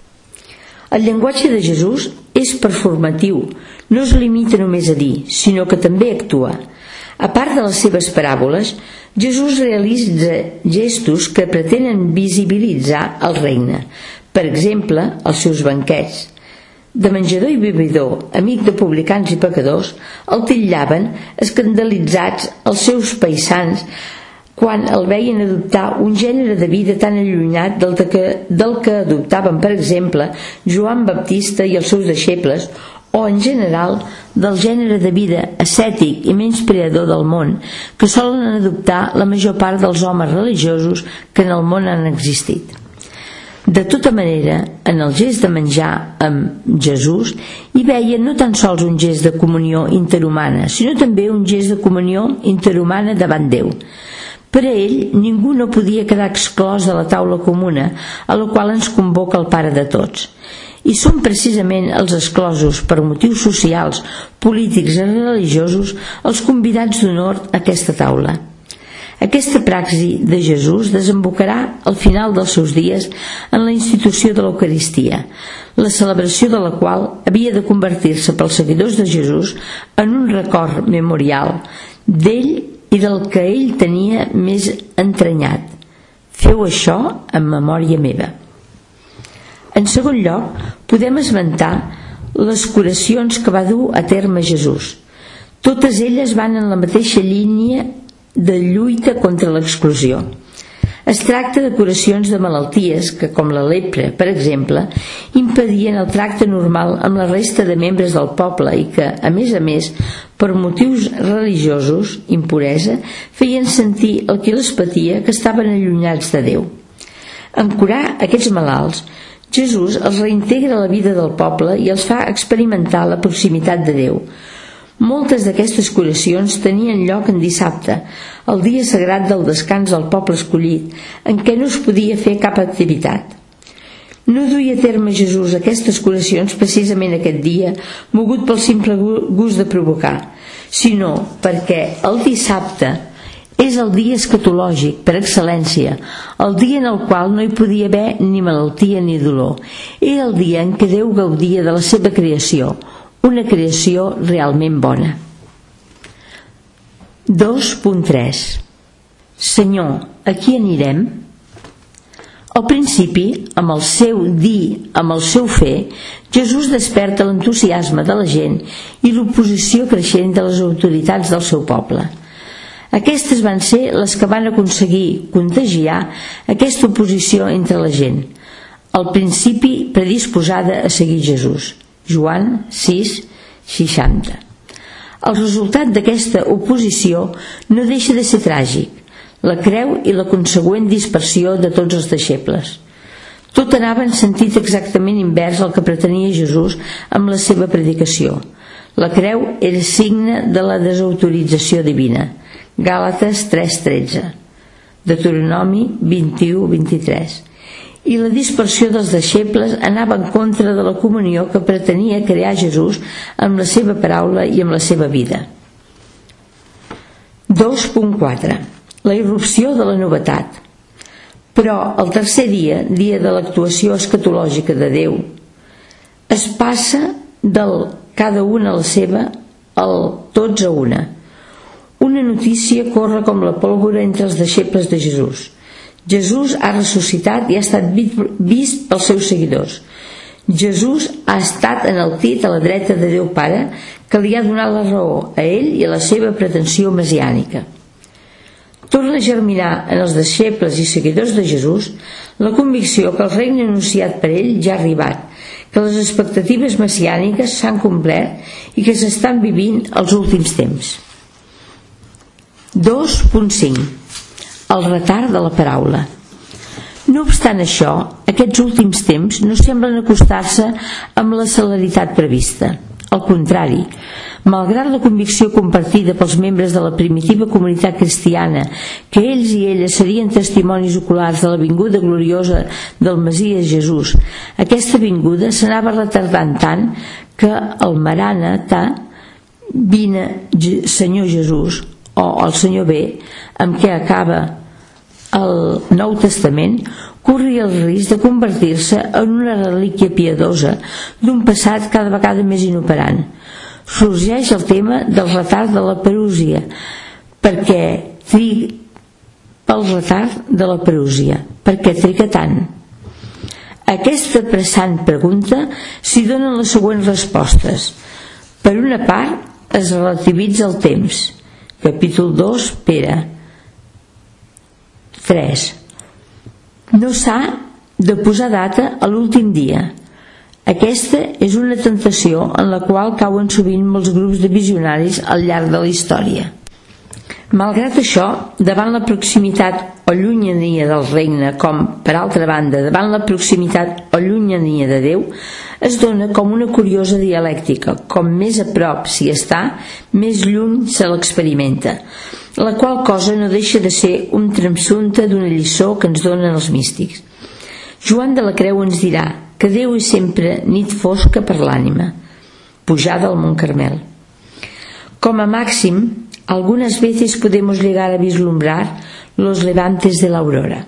El llenguatge de Jesús és performatiu, no es limita només a dir, sinó que també actua. A part de les seves paràboles, Jesús realitza gestos que pretenen visibilitzar el regne. Per exemple, els seus banquets. De menjador i bevedor, amic de publicans i pecadors, el titllaven escandalitzats els seus paisans quan el veien adoptar un gènere de vida tan allunyat del que, del que adoptaven, per exemple, Joan Baptista i els seus deixebles, o en general del gènere de vida ascètic i menyspreador del món que solen adoptar la major part dels homes religiosos que en el món han existit. De tota manera, en el gest de menjar amb Jesús hi veia no tan sols un gest de comunió interhumana, sinó també un gest de comunió interhumana davant Déu. Per a ell, ningú no podia quedar exclòs de la taula comuna, a la qual ens convoca el Pare de tots. I són precisament els exclosos per motius socials, polítics i religiosos els convidats d'honor a aquesta taula. Aquesta praxi de Jesús desembocarà al final dels seus dies en la institució de l'Eucaristia, la celebració de la qual havia de convertir-se pels seguidors de Jesús en un record memorial d'ell i del que ell tenia més entranyat. Feu això en memòria meva. En segon lloc, podem esmentar les curacions que va dur a terme Jesús. Totes elles van en la mateixa línia de lluita contra l'exclusió. Es tracta de curacions de malalties que, com la lepra, per exemple, impedien el tracte normal amb la resta de membres del poble i que, a més a més, per motius religiosos, impuresa, feien sentir el qui les patia que estaven allunyats de Déu. En curar aquests malalts, Jesús els reintegra a la vida del poble i els fa experimentar la proximitat de Déu. Moltes d'aquestes curacions tenien lloc en dissabte, el dia sagrat del descans del poble escollit, en què no es podia fer cap activitat. No duia a terme Jesús aquestes curacions precisament aquest dia, mogut pel simple gust de provocar, sinó perquè el dissabte és el dia escatològic per excel·lència, el dia en el qual no hi podia haver ni malaltia ni dolor. Era el dia en què Déu gaudia de la seva creació, una creació realment bona. dos punt tres. Senyor, a qui anirem? Al principi, amb el seu dir, amb el seu fer, Jesús desperta l'entusiasme de la gent i l'oposició creixent de les autoritats del seu poble. Aquestes van ser les que van aconseguir contagiar aquesta oposició entre la gent, al principi predisposada a seguir Jesús. Joan sis, seixanta. El resultat d'aquesta oposició no deixa de ser tràgic: la creu i la consegüent dispersió de tots els deixebles. Tot anava en sentit exactament invers al que pretenia Jesús amb la seva predicació. La creu era signe de la desautorització divina. Gàlates tres tretze, Deuteronomi vint-i-u vint-i-tres. I la dispersió dels deixebles anava en contra de la comunió que pretenia crear Jesús amb la seva paraula i amb la seva vida. dos punt quatre. La irrupció de la novetat. Però el tercer dia, dia de l'actuació escatològica de Déu, es passa del cada una a la seva al tots a una. Una notícia corre com la pólvora entre els deixebles de Jesús. Jesús ha ressuscitat i ha estat vist pels seus seguidors. Jesús ha estat enaltit a la dreta de Déu Pare, que li ha donat la raó a ell i a la seva pretensió messiànica. Torna a germinar en els deixebles i seguidors de Jesús la convicció que el regne anunciat per ell ja ha arribat, que les expectatives messiàniques s'han complert i que s'estan vivint els últims temps. dos punt cinc. El retard de la paraula. No obstant això, aquests últims temps no semblen acostar-se amb la celeritat prevista. Al contrari, malgrat la convicció compartida pels membres de la primitiva comunitat cristiana que ells i elles serien testimonis oculars de la vinguda gloriosa del Messies Jesús, aquesta vinguda s'anava retardant tant que el Maranatha, vine Senyor Jesús, o el Senyor ve, amb què acaba el Nou Testament, corria el risc de convertir-se en una relíquia piadosa d'un passat cada vegada més inoperant. Sorgeix el tema del retard de la parúsia, perquè triga pel retard de la parúsia, perquè triga tant. A aquesta pressant pregunta s'hi donen les següents respostes. Per una part, es relativitza el temps. Capítol dos, Pere tres. No s'ha de posar data a l'últim dia. Aquesta és una tentació en la qual cauen sovint molts grups de visionaris al llarg de la història. Malgrat això, davant la proximitat o llunyania del regne, com, per altra banda, davant la proximitat o llunyania de Déu, es dona com una curiosa dialèctica. Com més a prop s'hi està, més lluny se l'experimenta, la qual cosa no deixa de ser un tramsunte d'una lliçó que ens donen els místics. Joan de la Creu ens dirà que Déu és sempre nit fosca per l'ànima, pujada al Mont Carmel. Com a màxim, algunas veces podemos llegar a vislumbrar los levantes de l'aurora.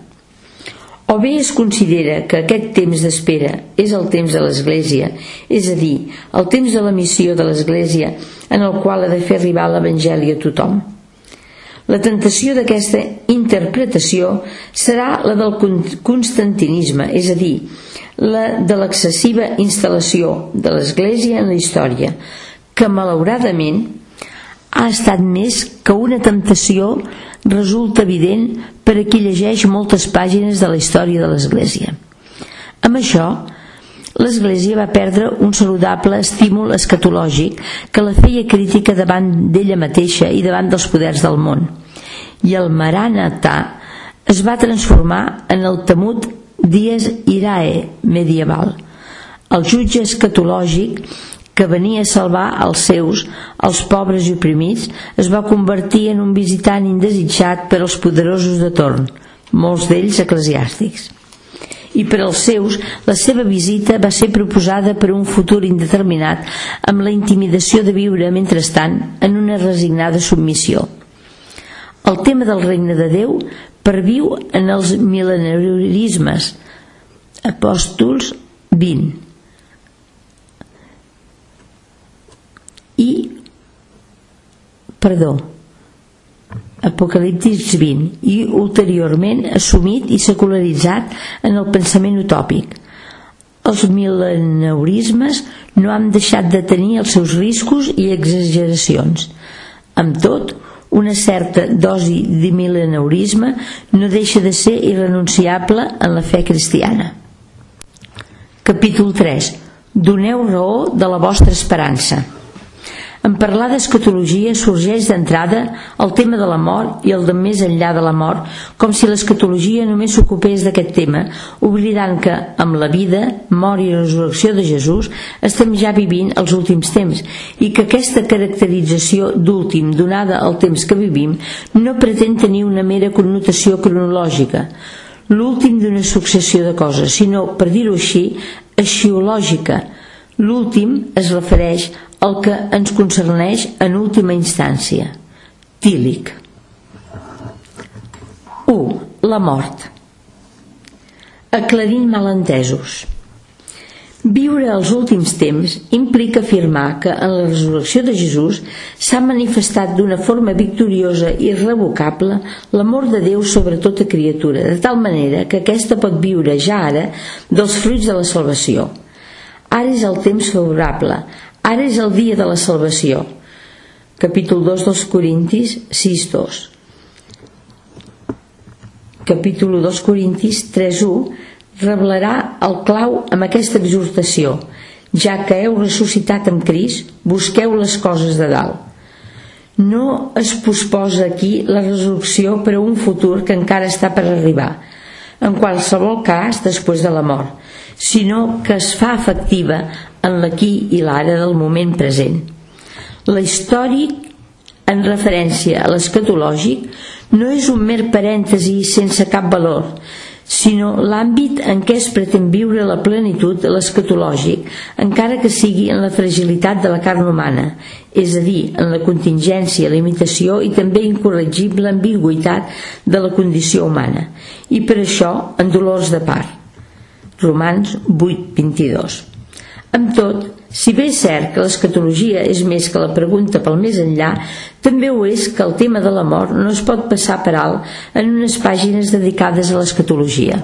O bé es considera que aquest temps d'espera és el temps de l'Església, és a dir, el temps de la missió de l'Església en el qual ha de fer arribar l'Evangeli a tothom. La tentació d'aquesta interpretació serà la del constantinisme, és a dir, la de l'excessiva instal·lació de l'Església en la història, que malauradament ha estat més que una temptació resulta evident per a qui llegeix moltes pàgines de la història de l'Església. Amb això, l'Església va perdre un saludable estímul escatològic que la feia crítica davant d'ella mateixa i davant dels poders del món. I el Maranatha es va transformar en el temut dies irae medieval, el jutge escatològic que venia a salvar els seus, els pobres i oprimits, es va convertir en un visitant indesitjat per als poderosos de torn, molts d'ells eclesiàstics. I per als seus, la seva visita va ser proposada per un futur indeterminat, amb la intimidació de viure, mentrestant, en una resignada submissió. El tema del regne de Déu perviu en els mil·lenarismes. Apòstols vint. I, perdó, Apocalipsis vint, i ulteriorment assumit i secularitzat en el pensament utòpic. Els mil·leneurismes no han deixat de tenir els seus riscos i exageracions. Amb tot, una certa dosi de mil·leneurisme no deixa de ser irrenunciable en la fe cristiana. Capítol tres. Doneu raó de la vostra esperança. En parlar d'escatologia sorgeix d'entrada el tema de la mort i el de més enllà de la mort, com si l'escatologia només s'ocupés d'aquest tema, oblidant que, amb la vida, mort i resurrecció de Jesús, estem ja vivint els últims temps, i que aquesta caracterització d'últim donada al temps que vivim no pretén tenir una mera connotació cronològica, l'últim d'una successió de coses, sinó, per dir-ho així, axiològica. L'últim es refereix al que ens concerneix en última instància. Tílic. u. La mort. Aclarint malentesos. Viure els últims temps implica afirmar que en la resurrecció de Jesús s'ha manifestat d'una forma victoriosa i irrevocable l'amor de Déu sobre tota criatura, de tal manera que aquesta pot viure ja ara dels fruits de la salvació. Ara és el temps favorable, ara és el dia de la salvació. Capítol dos dels Corintis sis dos. Capítol dos Corintis tres u revelarà el clau amb aquesta exhortació: ja que heu ressuscitat amb Crist, busqueu les coses de dalt. No es posposa aquí la resurrecció per a un futur que encara està per arribar, en qualsevol cas després de la mort, sinó que es fa efectiva en l'aquí i l'ara del moment present. L'històric, en referència a l'escatològic, no és un mer parèntesi sense cap valor, sinó l'àmbit en què es pretén viure la plenitud de l'escatològic, encara que sigui en la fragilitat de la carn humana, és a dir, en la contingència, limitació i també incorregible ambigüitat de la condició humana, i per això en dolors de part. Romans vuit vint-i-dos. Amb tot, si bé és cert que l'escatologia és més que la pregunta pel més enllà, també ho és que el tema de la mort no es pot passar per alt en unes pàgines dedicades a l'escatologia.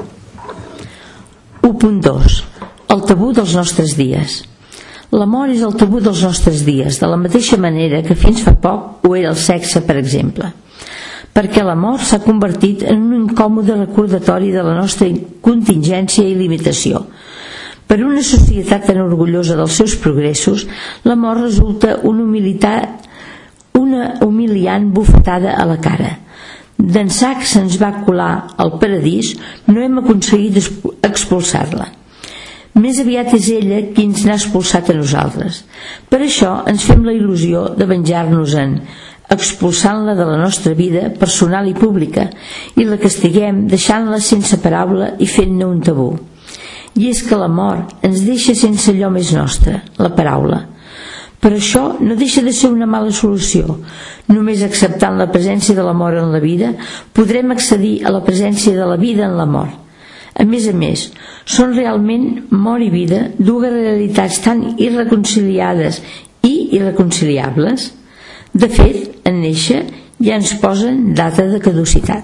u punt dos. El tabú dels nostres dies. La mort és el tabú dels nostres dies, de la mateixa manera que fins fa poc ho era el sexe, per exemple, perquè la mort s'ha convertit en un incòmode recordatori de la nostra contingència i limitació. Per una societat tan orgullosa dels seus progressos, la mort resulta una humilitat, una humiliant bufetada a la cara. D'ençà que se'ns va colar al paradís, no hem aconseguit expulsar-la. Més aviat és ella qui ens n'ha expulsat a nosaltres. Per això ens fem la il·lusió de venjar-nos-en, expulsant-la de la nostra vida personal i pública, i la castiguem deixant-la sense paraula i fent-ne un tabú. I és que la mort ens deixa sense allò més nostre, la paraula. Però això no deixa de ser una mala solució. Només acceptant la presència de la mort en la vida podrem accedir a la presència de la vida en la mort. A més a més, són realment mort i vida dues realitats tan irreconciliades i irreconciliables. De fet, en néixer ja ens posen data de caducitat.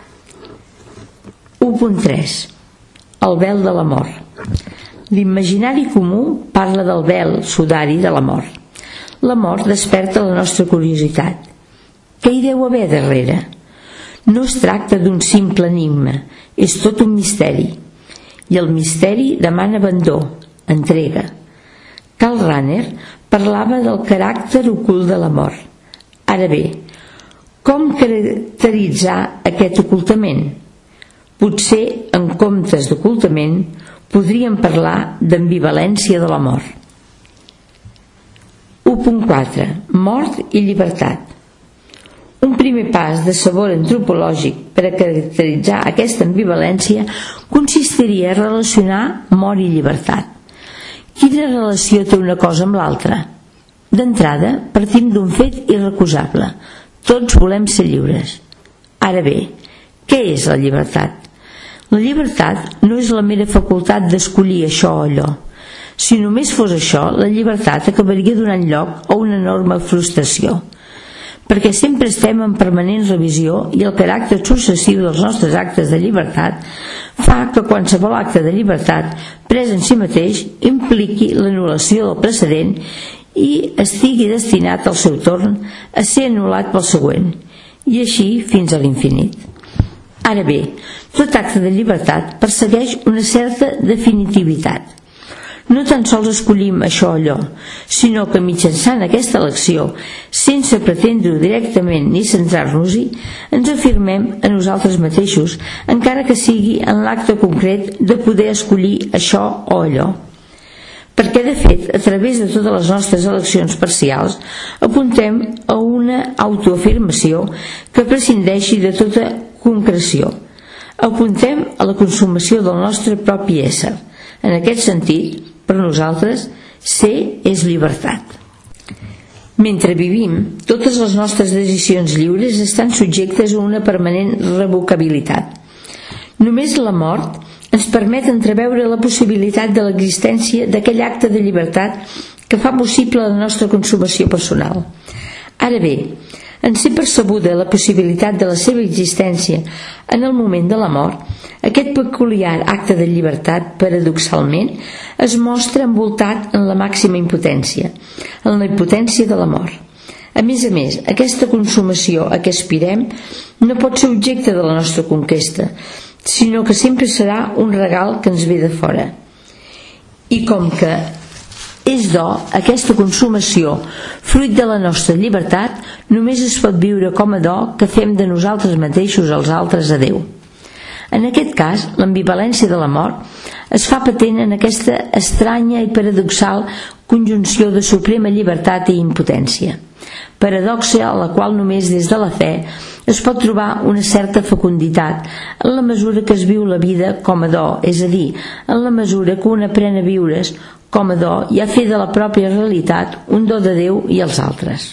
u punt tres. El vel de la mort. L'imaginari comú parla del vel sudari de la mort. La mort desperta la nostra curiositat. Què hi deu haver darrere? No es tracta d'un simple enigma, és tot un misteri. I el misteri demana abandó, entrega. Karl Rahner parlava del caràcter ocult de la mort. Ara bé, com caracteritzar aquest ocultament? Potser, en comptes d'ocultament, podríem parlar d'ambivalència de la mort. u punt quatre. Mort i llibertat. Un primer pas de sabor antropològic per a caracteritzar aquesta ambivalència consistiria a relacionar mort i llibertat. Quina relació té una cosa amb l'altra? D'entrada, partim d'un fet irrecusable. Tots volem ser lliures. Ara bé, què és la llibertat? La llibertat no és la mera facultat d'escollir això o allò. Si només fos això, la llibertat acabaria donant lloc a una enorme frustració. perquè sempre estem en permanent revisió i el caràcter successiu dels nostres actes de llibertat fa que qualsevol acte de llibertat pres en si mateix impliqui l'anul·lació del precedent i estigui destinat al seu torn a ser anul·lat pel següent, i així fins a l'infinit. Ara bé, tot acte de llibertat persegueix una certa definitivitat. No tan sols escollim això o allò, sinó que mitjançant aquesta elecció, sense pretendre-ho directament ni centrar-nos-hi, ens afirmem a nosaltres mateixos, encara que sigui en l'acte concret de poder escollir això o allò. Perquè, de fet, a través de totes les nostres eleccions parcials, apuntem a una autoafirmació que prescindeixi de tota concreció. Apuntem a la consumació del nostre propi ésser. En aquest sentit, per nosaltres, ser és llibertat. Mentre vivim, totes les nostres decisions lliures estan subjectes a una permanent revocabilitat. Només la mort ens permet entreveure la possibilitat de l'existència d'aquell acte de llibertat que fa possible la nostra consumació personal. Ara bé, en ser percebuda la possibilitat de la seva existència en el moment de la mort, aquest peculiar acte de llibertat, paradoxalment, es mostra envoltat en la màxima impotència, en la impotència de la mort. A més a més, aquesta consumació a què aspirem no pot ser objecte de la nostra conquesta, sinó que sempre serà un regal que ens ve de fora. I com que és do, aquesta consumació, fruit de la nostra llibertat, només es pot viure com a do que fem de nosaltres mateixos als altres a Déu. En aquest cas, l'ambivalència de la mort es fa patent en aquesta estranya i paradoxal conjunció de suprema llibertat i impotència, paradoxa a la qual només des de la fe es pot trobar una certa fecunditat en la mesura que es viu la vida com a do, és a dir, en la mesura que un aprèn a viure's com a do i a fer de la pròpia realitat un do de Déu i els altres.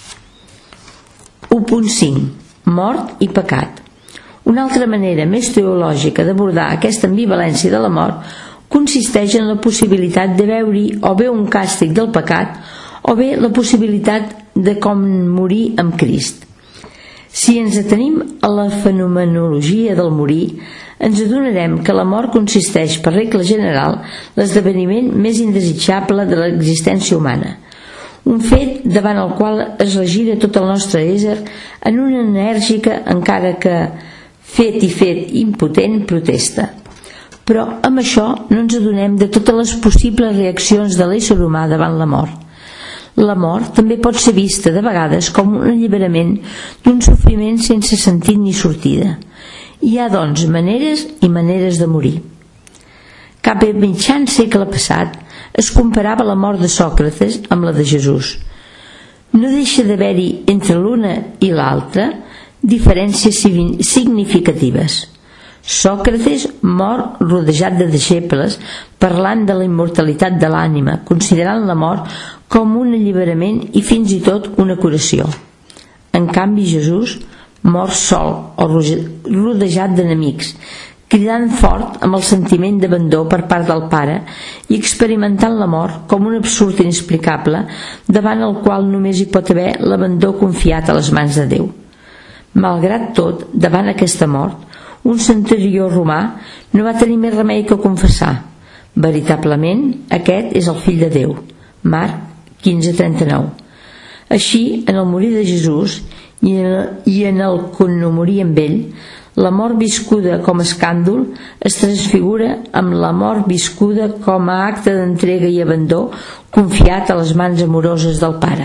u punt cinc. Mort i pecat. Una altra manera més teològica d'abordar aquesta ambivalència de la mort consisteix en la possibilitat de veure-hi o bé un càstig del pecat o bé la possibilitat de com morir amb Crist. Si ens atenim a la fenomenologia del morir, ens adonarem que la mort consisteix, per regla general, l'esdeveniment més indesitjable de l'existència humana, un fet davant el qual es regira tot el nostre ésser en una enèrgica, encara que fet i fet impotent, protesta. Però amb això no ens adonem de totes les possibles reaccions de l'ésser humà davant la mort. La mort també pot ser vista de vegades com un alliberament d'un sofriment sense sentit ni sortida. Hi ha, doncs, maneres i maneres de morir. Cap a mitjan segle passat es comparava la mort de Sòcrates amb la de Jesús. No deixa d'haver-hi entre l'una i l'altra diferències significatives. Sòcrates mor rodejat de deixebles, parlant de la immortalitat de l'ànima, considerant la mort com un alliberament i fins i tot una curació. En canvi, Jesús mor sol o rodejat d'enemics, cridant fort amb el sentiment d'abandó per part del Pare i experimentant la mort com un absurd inexplicable davant el qual només hi pot haver l'abandó confiat a les mans de Déu. Malgrat tot, davant aquesta mort, un centurió romà no va tenir més remei que confessar: veritablement, aquest és el Fill de Déu. Marc quinze trenta-nou. Així, en el morir de Jesús i en el conmorir amb ell, la mort viscuda com a escàndol es transfigura amb la mort viscuda com a acte d'entrega i abandó confiat a les mans amoroses del Pare.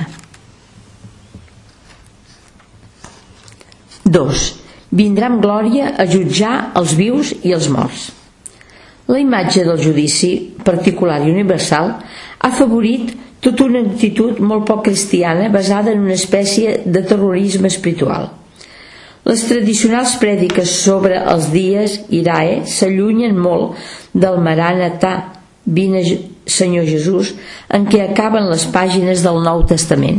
dos. Vindrà amb glòria a jutjar els vius i els morts. La imatge del judici particular i universal ha afavorit tota una actitud molt poc cristiana basada en una espècie de terrorisme espiritual. Les tradicionals prèdiques sobre els dies Irae s'allunyen molt del Maranatà, vine Senyor Jesús, en què acaben les pàgines del Nou Testament.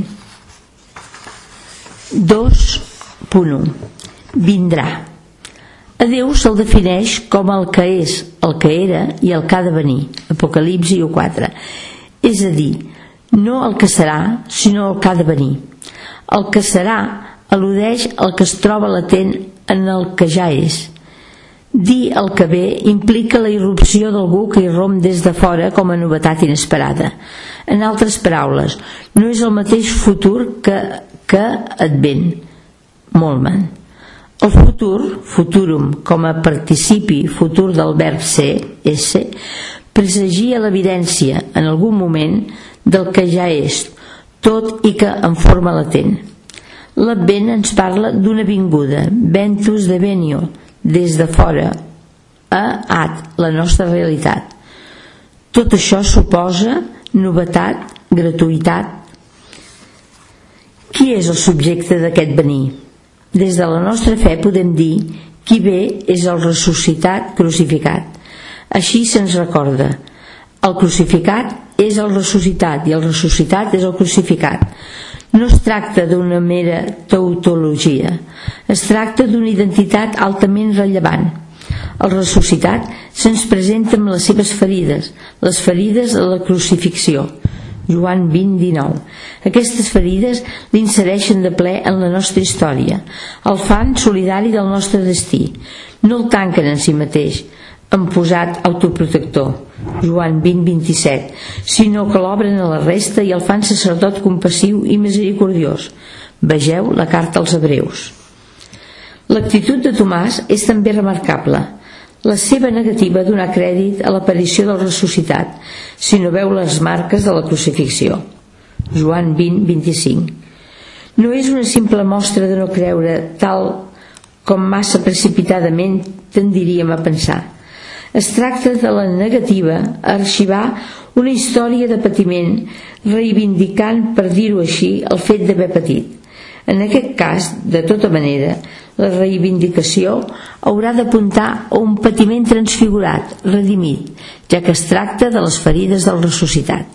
dos punt u. Vindrà. A Déu se'l defineix com el que és, el que era i el que ha de venir. Apocalipsi u quatre. És a dir, no el que serà, sinó el que ha de venir. El que serà al·ludeix al que es troba latent en el que ja és. Dir el que ve implica la irrupció d'algú que irromp des de fora com a novetat inesperada. En altres paraules, no és el mateix futur que, que advent. Moltmann. El futur, futurum, com a participi futur del verb ser, esse, presagia l'evidència, en algun moment, del que ja és, tot i que en forma latent. L'Advent ens parla d'una vinguda, ventus devenio, des de fora, a ad, la nostra realitat. Tot això suposa novetat, gratuïtat. Qui és el subjecte d'aquest venir? Des de la nostra fe podem dir qui ve és el ressuscitat crucificat. Així se'ns recorda. El crucificat és el ressuscitat i el ressuscitat és el crucificat. No es tracta d'una mera tautologia, es tracta d'una identitat altament rellevant. El ressuscitat se'ns presenta amb les seves ferides, les ferides de la crucifixió. Joan vint dinou. Aquestes ferides l'insereixen de ple en la nostra història, el fan solidari del nostre destí. No el tanquen en si mateix, en posat autoprotector, Joan vint vint-i-set, sinó que l'obren a la resta i el fan sacerdot compassiu i misericordiós. Vegeu la carta als Hebreus. L'actitud de Tomàs és també remarcable. La seva negativa a donar crèdit a l'aparició del ressuscitat, si no veu les marques de la crucifixió. Joan vint vint-i-cinc. No és una simple mostra de no creure, tal com massa precipitadament tendiríem a pensar. Es tracta de la negativa a arxivar una història de patiment, reivindicant, per dir-ho així, el fet d'haver patit. En aquest cas, de tota manera, la reivindicació haurà d'apuntar a un patiment transfigurat, redimit, ja que es tracta de les ferides del ressuscitat.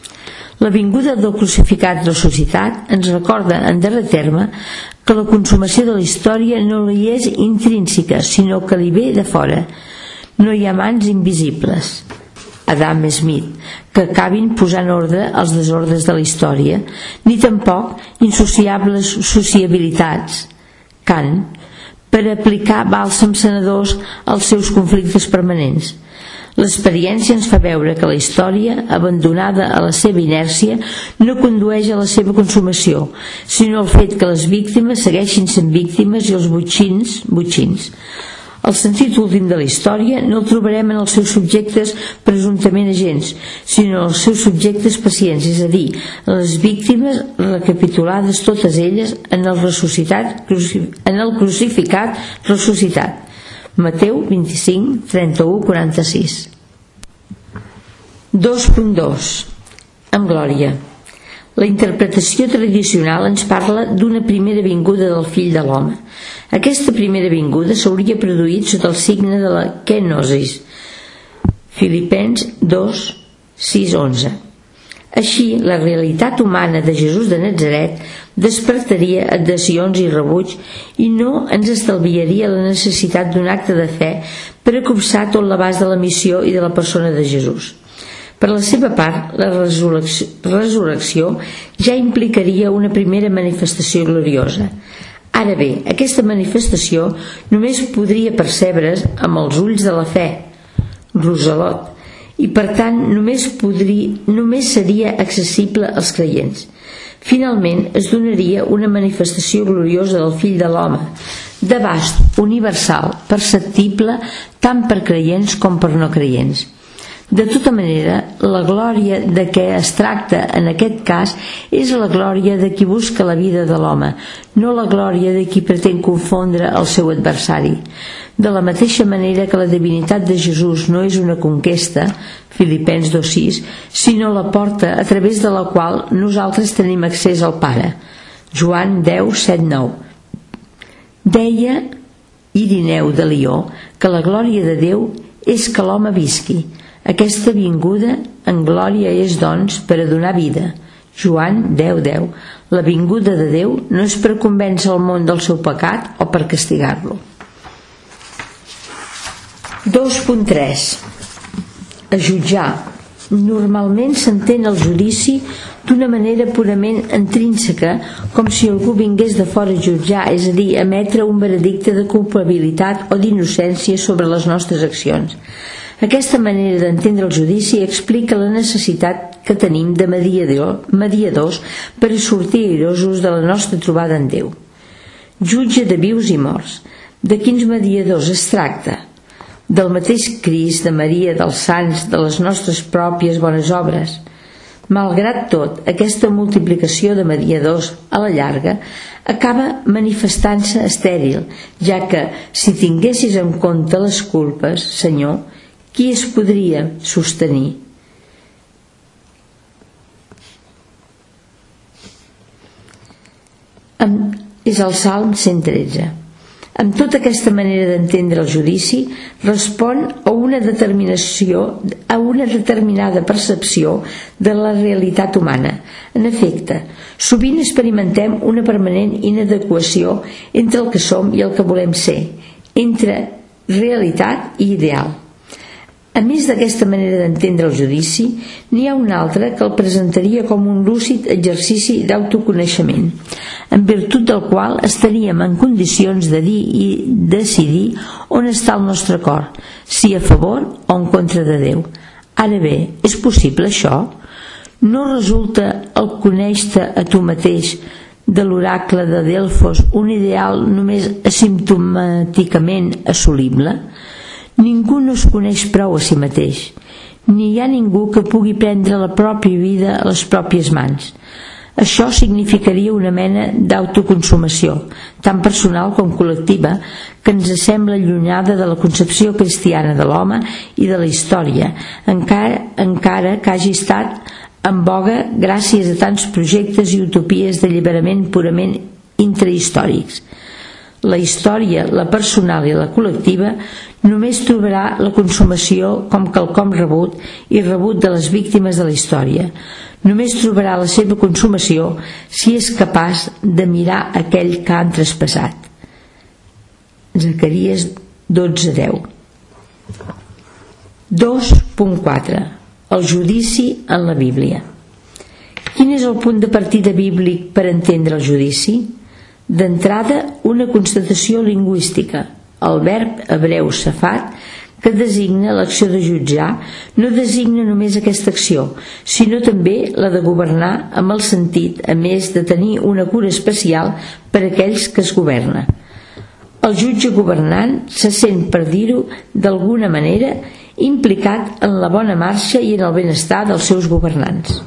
La vinguda del crucificat ressuscitat ens recorda, en darrer terme, que la consumació de la història no li és intrínseca, sinó que li ve de fora. No hi ha mans invisibles, Adam Smith, que acabin posant ordre als desordres de la història, ni tampoc insociables sociabilitats, Kant, per aplicar bàlsams sanadors als seus conflictes permanents. L'experiència ens fa veure que la història, abandonada a la seva inèrcia, no condueix a la seva consumació, sinó al fet que les víctimes segueixin sent víctimes i els botxins, botxins. El sentit últim de la història no el trobarem en els seus subjectes presumptament agents, sinó en els seus subjectes pacients, és a dir, en les víctimes recapitulades totes elles en el ressuscitat, en el crucificat ressuscitat. Mateu vint-i-cinc, trenta-u, quaranta-sis. dos punt dos. Amb glòria. La interpretació tradicional ens parla d'una primera vinguda del fill de l'home. Aquesta primera vinguda s'hauria produït sota el signe de la kenosis. Filipens dos, sis, onze. Així, la realitat humana de Jesús de Natzaret despertaria adhesions i rebuig i no ens estalviaria la necessitat d'un acte de fe per a copsar tot l'abast de la missió i de la persona de Jesús. Per la seva part, la resurrecció, resurrecció ja implicaria una primera manifestació gloriosa. Ara bé, aquesta manifestació només podria percebre's amb els ulls de la fe, Rosalot, i per tant només, podria, només seria accessible als creients. Finalment es donaria una manifestació gloriosa del fill de l'home, d'abast universal, perceptible tant per creients com per no creients. De tota manera, la glòria de què es tracta en aquest cas és la glòria de qui busca la vida de l'home, no la glòria de qui pretén confondre el seu adversari. De la mateixa manera que la divinitat de Jesús no és una conquesta, Filipens dos sis, sinó la porta a través de la qual nosaltres tenim accés al Pare. Joan deu, set, nou. Deia Irineu de Lió que la glòria de Déu és que l'home visqui. Aquesta vinguda en glòria és, doncs, per a donar vida. Joan deu, deu. La vinguda de Déu no és per convèncer el món del seu pecat o per castigar-lo. dos punt tres. A jutjar. Normalment s'entén el judici d'una manera purament intrínseca, com si algú vingués de fora a jutjar, és a dir, a emetre un veredicte de culpabilitat o d'innocència sobre les nostres accions. Aquesta manera d'entendre el judici explica la necessitat que tenim de mediadors per a sortir airosos de la nostra trobada amb Déu. Jutge de vius i morts. De quins mediadors es tracta? Del mateix Crist, de Maria, dels sants, de les nostres pròpies bones obres. Malgrat tot, aquesta multiplicació de mediadors a la llarga acaba manifestant-se estèril, ja que si tinguessis en compte les culpes, Senyor, qui es podria sostenir? És el Salm cent tretze. Amb tota aquesta manera d'entendre el judici, respon a una determinació, a una determinada percepció de la realitat humana. En efecte, sovint experimentem una permanent inadequació entre el que som i el que volem ser, entre realitat i ideal. A més d'aquesta manera d'entendre el judici, n'hi ha una altra que el presentaria com un lúcid exercici d'autoconeixement, en virtut del qual estaríem en condicions de dir i decidir on està el nostre cor, si a favor o en contra de Déu. Ara bé, és possible això? No resulta el conèixer a tu mateix de l'oracle de Delfos un ideal només asimptomàticament assolible? Ningú no es coneix prou a si mateix, ni hi ha ningú que pugui prendre la pròpia vida a les pròpies mans. Això significaria una mena d'autoconsumació, tant personal com col·lectiva, que ens sembla allunyada de la concepció cristiana de l'home i de la història, encara, encara que hagi estat en boga gràcies a tants projectes i utopies d'alliberament purament intrahistòrics. La història, la personal i la col·lectiva, només trobarà la consumació com quelcom rebut i rebut de les víctimes de la història. Només trobarà la seva consumació si és capaç de mirar aquell que han traspassat. Zacaries dotze deu. dos punt quatre. El judici en la Bíblia. Quin és el punt de partida bíblic per entendre el judici? D'entrada, una constatació lingüística. El verb hebreu safat, que designa l'acció de jutjar, no designa només aquesta acció, sinó també la de governar amb el sentit, a més de tenir una cura especial per a aquells que es governa. El jutge governant se sent, per dir-ho d'alguna manera, implicat en la bona marxa i en el benestar dels seus governants.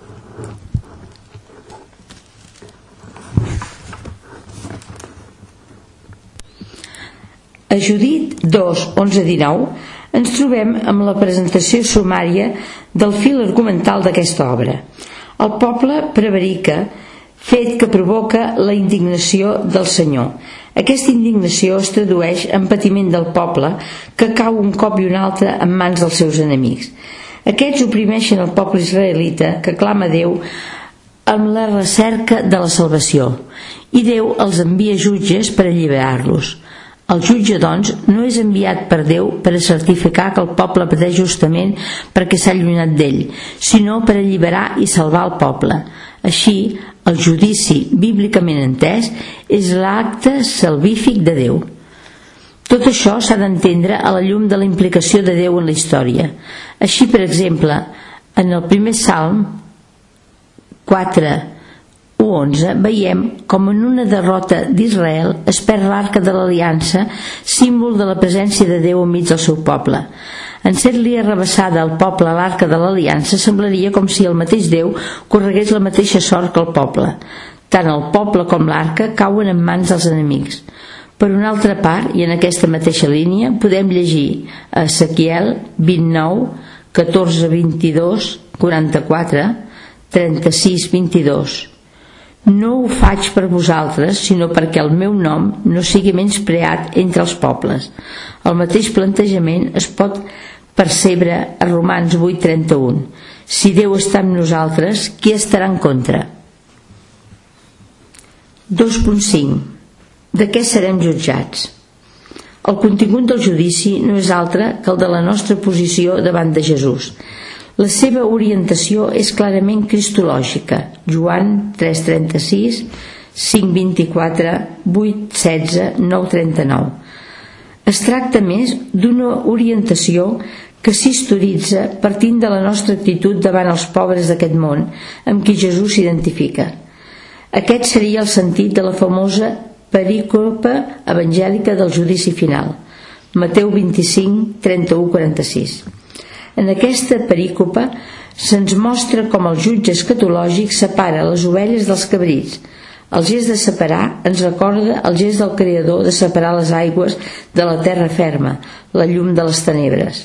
A Judit dos, onze a dinou ens trobem amb la presentació sumària del fil argumental d'aquesta obra. El poble prevarica, fet que provoca la indignació del Senyor. Aquesta indignació es tradueix en patiment del poble, que cau un cop i un altre en mans dels seus enemics. Aquests oprimeixen el poble israelita, que clama a Déu amb la recerca de la salvació, i Déu els envia jutges per alliberar-los. El jutge, doncs, no és enviat per Déu per a certificar que el poble pateix justament perquè s'ha allunyat d'ell, sinó per alliberar i salvar el poble. Així, el judici, bíblicament entès, és l'acte salvífic de Déu. Tot això s'ha d'entendre a la llum de la implicació de Déu en la història. Així, per exemple, en el primer Salm quatre u onze veiem com en una derrota d'Israel es perd l'arca de l'aliança, símbol de la presència de Déu enmig del seu poble. En ser-li arrabassada al poble l'arca de l'aliança, semblaria com si el mateix Déu corregués la mateixa sort que el poble. Tant el poble com l'arca cauen en mans dels enemics. Per una altra part, i en aquesta mateixa línia, podem llegir a Ezequiel vint-i-nou, catorze, vint-i-dos, quaranta-quatre, trenta-sis, vint-i-dos. No ho faig per vosaltres, sinó perquè el meu nom no sigui menyspreat entre els pobles. El mateix plantejament es pot percebre a Romans vuit, trenta-u. Si Déu està amb nosaltres, qui estarà en contra? dos punt cinc. De què serem jutjats? El contingut del judici no és altre que el de la nostra posició davant de Jesús. La seva orientació és clarament cristològica. Joan tres trenta-sis, cinc vint-i-quatre, vuit setze, nou trenta-nou. Es tracta més d'una orientació que s'historitza partint de la nostra actitud davant els pobres d'aquest món amb qui Jesús s'identifica. Aquest seria el sentit de la famosa perícope evangèlica del judici final, Mateu vint-i-cinc, trenta-u, quaranta-sis. En aquesta perícope se'ns mostra com el jutge escatològic separa les ovelles dels cabrits. El gest de separar ens recorda el gest del Creador de separar les aigües de la terra ferma, la llum de les tenebres.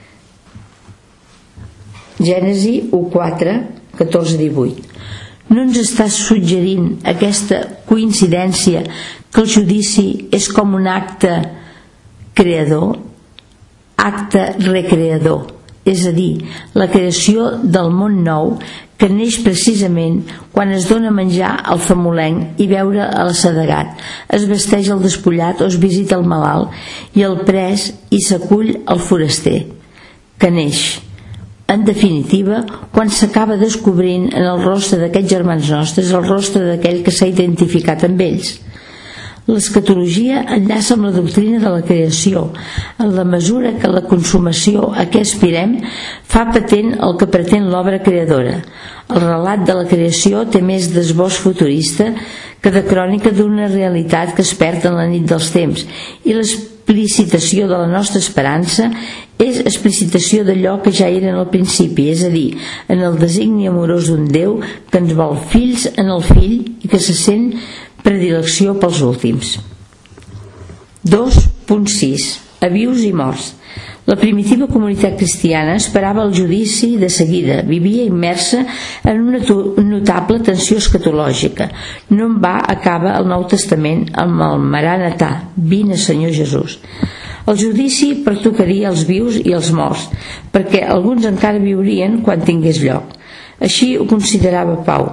Gènesi u quatre, catorze a divuit. No ens està suggerint aquesta coincidència que el judici és com un acte creador, acte recreador, és a dir, la creació del món nou que neix precisament quan es dona menjar al famolenc i beure al sedegat, es vesteix el despullat o es visita el malalt i el pres i s'acull el foraster, que neix, en definitiva, quan s'acaba descobrint en el rostre d'aquests germans nostres el rostre d'aquell que s'ha identificat amb ells. L'escatologia enllaça amb la doctrina de la creació, en la mesura que la consumació a què aspirem fa patent el que pretén l'obra creadora. El relat de la creació té més d'esbós futurista que de crònica d'una realitat que es perd en la nit dels temps, i l'explicitació de la nostra esperança és explicitació d'allò que ja era en el principi, és a dir, en el designi amorós d'un Déu que ens vol fills en el Fill i que se sent predilecció pels últims. dos punt sis. A vius i morts. La primitiva comunitat cristiana esperava el judici de seguida, vivia immersa en una notable tensió escatològica. No en va acabar el Nou Testament amb el Maranatà, vine Senyor Jesús. El judici pertocaria als vius i als morts, perquè alguns encara viurien quan tingués lloc. Així ho considerava Pau.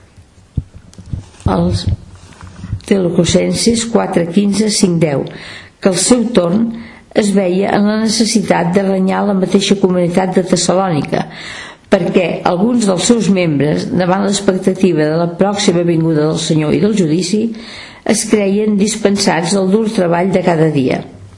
Els Teolocosensis quatre quinze, cinc deu, que al seu torn es veia en la necessitat de renyar la mateixa comunitat de Tessalònica, perquè alguns dels seus membres, davant l'expectativa de la pròxima vinguda del Senyor i del judici, es creien dispensats del dur treball de cada dia.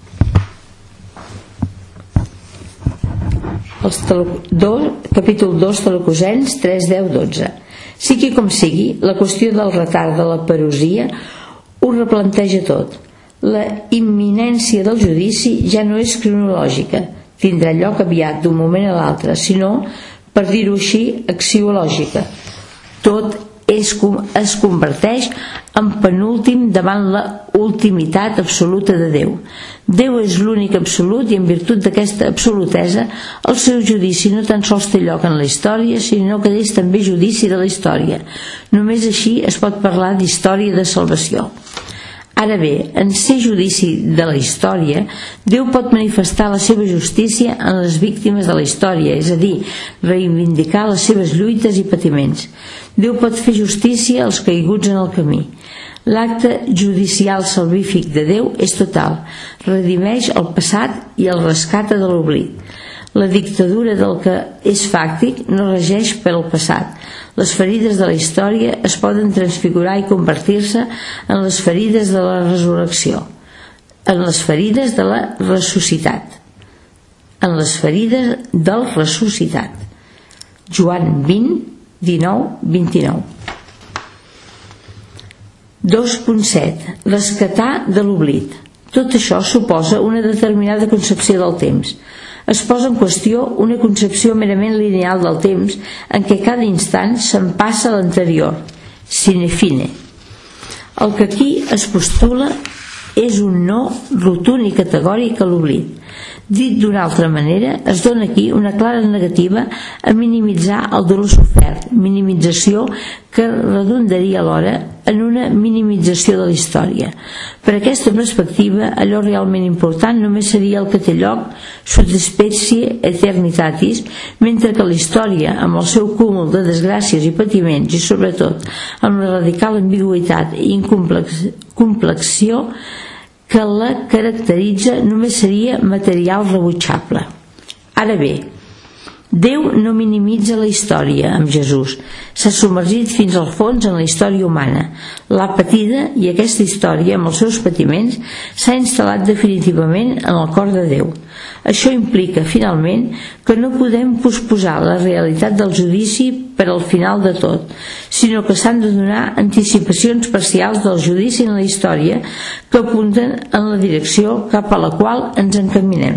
Els dos, capítol dos, Teolocosens tres, deu, dotze. Sigui com sigui, la qüestió del retard de la parusia ho replanteja tot. La imminència del judici ja no és cronològica, tindrà lloc aviat d'un moment a l'altre, sinó, per dir-ho així, axiològica. Tot és, es converteix en penúltim davant la ultimitat absoluta de Déu. Déu és l'únic absolut i en virtut d'aquesta absolutesa el seu judici no tan sols té lloc en la història, sinó que és també judici de la història. Només així es pot parlar d'història de salvació. Ara bé, en ser judici de la història, Déu pot manifestar la seva justícia en les víctimes de la història, és a dir, reivindicar les seves lluites i patiments. Déu pot fer justícia als caiguts en el camí. L'acte judicial salvífic de Déu és total, redimeix el passat i el rescata de l'oblit. La dictadura del que és fàctic no regeix per al passat. Les ferides de la història es poden transfigurar i convertir-se en les ferides de la resurrecció, en les ferides de la ressuscitat, en les ferides del ressuscitat. Joan vint, dinou, vint-i-nou. dos punt set. Rescatar de l'oblit. Tot això suposa una determinada concepció del temps. Es posa en qüestió una concepció merament lineal del temps en què cada instant se'n passa a l'anterior, sine fine. El que aquí es postula és un no rotund i categòric a l'oblit. Dit d'una altra manera, es dona aquí una clara negativa a minimitzar el dolor sofert, minimització que redundaria alhora en una minimització de la història. Per aquesta perspectiva, allò realment important només seria el que té lloc sub specie eternitatis, mentre que la història, amb el seu cúmul de desgràcies i patiments, i sobretot amb la radical ambigüitat i incomplexió que la caracteritza, només seria material rebutjable. Ara bé, Déu no minimitza la història amb Jesús, s'ha submergit fins al fons en la història humana, l'ha patida, i aquesta història, amb els seus patiments, s'ha instal·lat definitivament en el cor de Déu. Això implica, finalment, que no podem posposar la realitat del judici per al final de tot, sinó que s'han de donar anticipacions parcials del judici en la història que apunten en la direcció cap a la qual ens encaminem.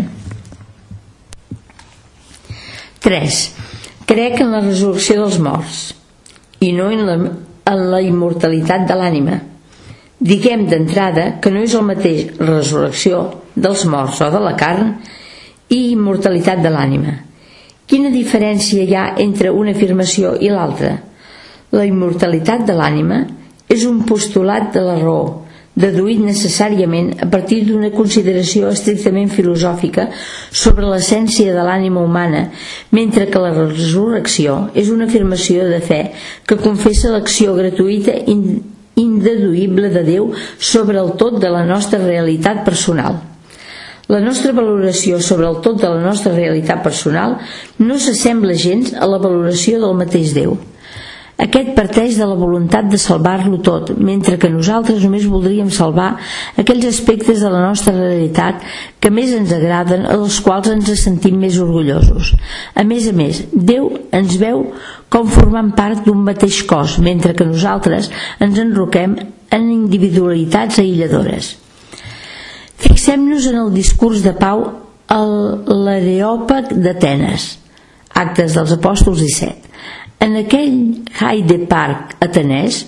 tres. Crec en la resurrecció dels morts i no en la, en la immortalitat de l'ànima. Diguem d'entrada que no és el mateix resurrecció dels morts o de la carn i immortalitat de l'ànima. Quina diferència hi ha entre una afirmació i l'altra? La immortalitat de l'ànima és un postulat de la raó, deduït necessàriament a partir d'una consideració estrictament filosòfica sobre l'essència de l'ànima humana, mentre que la resurrecció és una afirmació de fe que confessa l'acció gratuïta i indeduïble de Déu sobre el tot de la nostra realitat personal. La nostra valoració sobre el tot de la nostra realitat personal no s'assembla gens a la valoració del mateix Déu. Aquest parteix de la voluntat de salvar-lo tot, mentre que nosaltres només voldríem salvar aquells aspectes de la nostra realitat que més ens agraden o dels quals ens sentim més orgullosos. A més a més, Déu ens veu com formant part d'un mateix cos, mentre que nosaltres ens enroquem en individualitats aïlladores. Fixem-nos en el discurs de Pau a l'Areòpag d'Atenes, Actes dels Apòstols disset. En aquell Hyde Park atenès,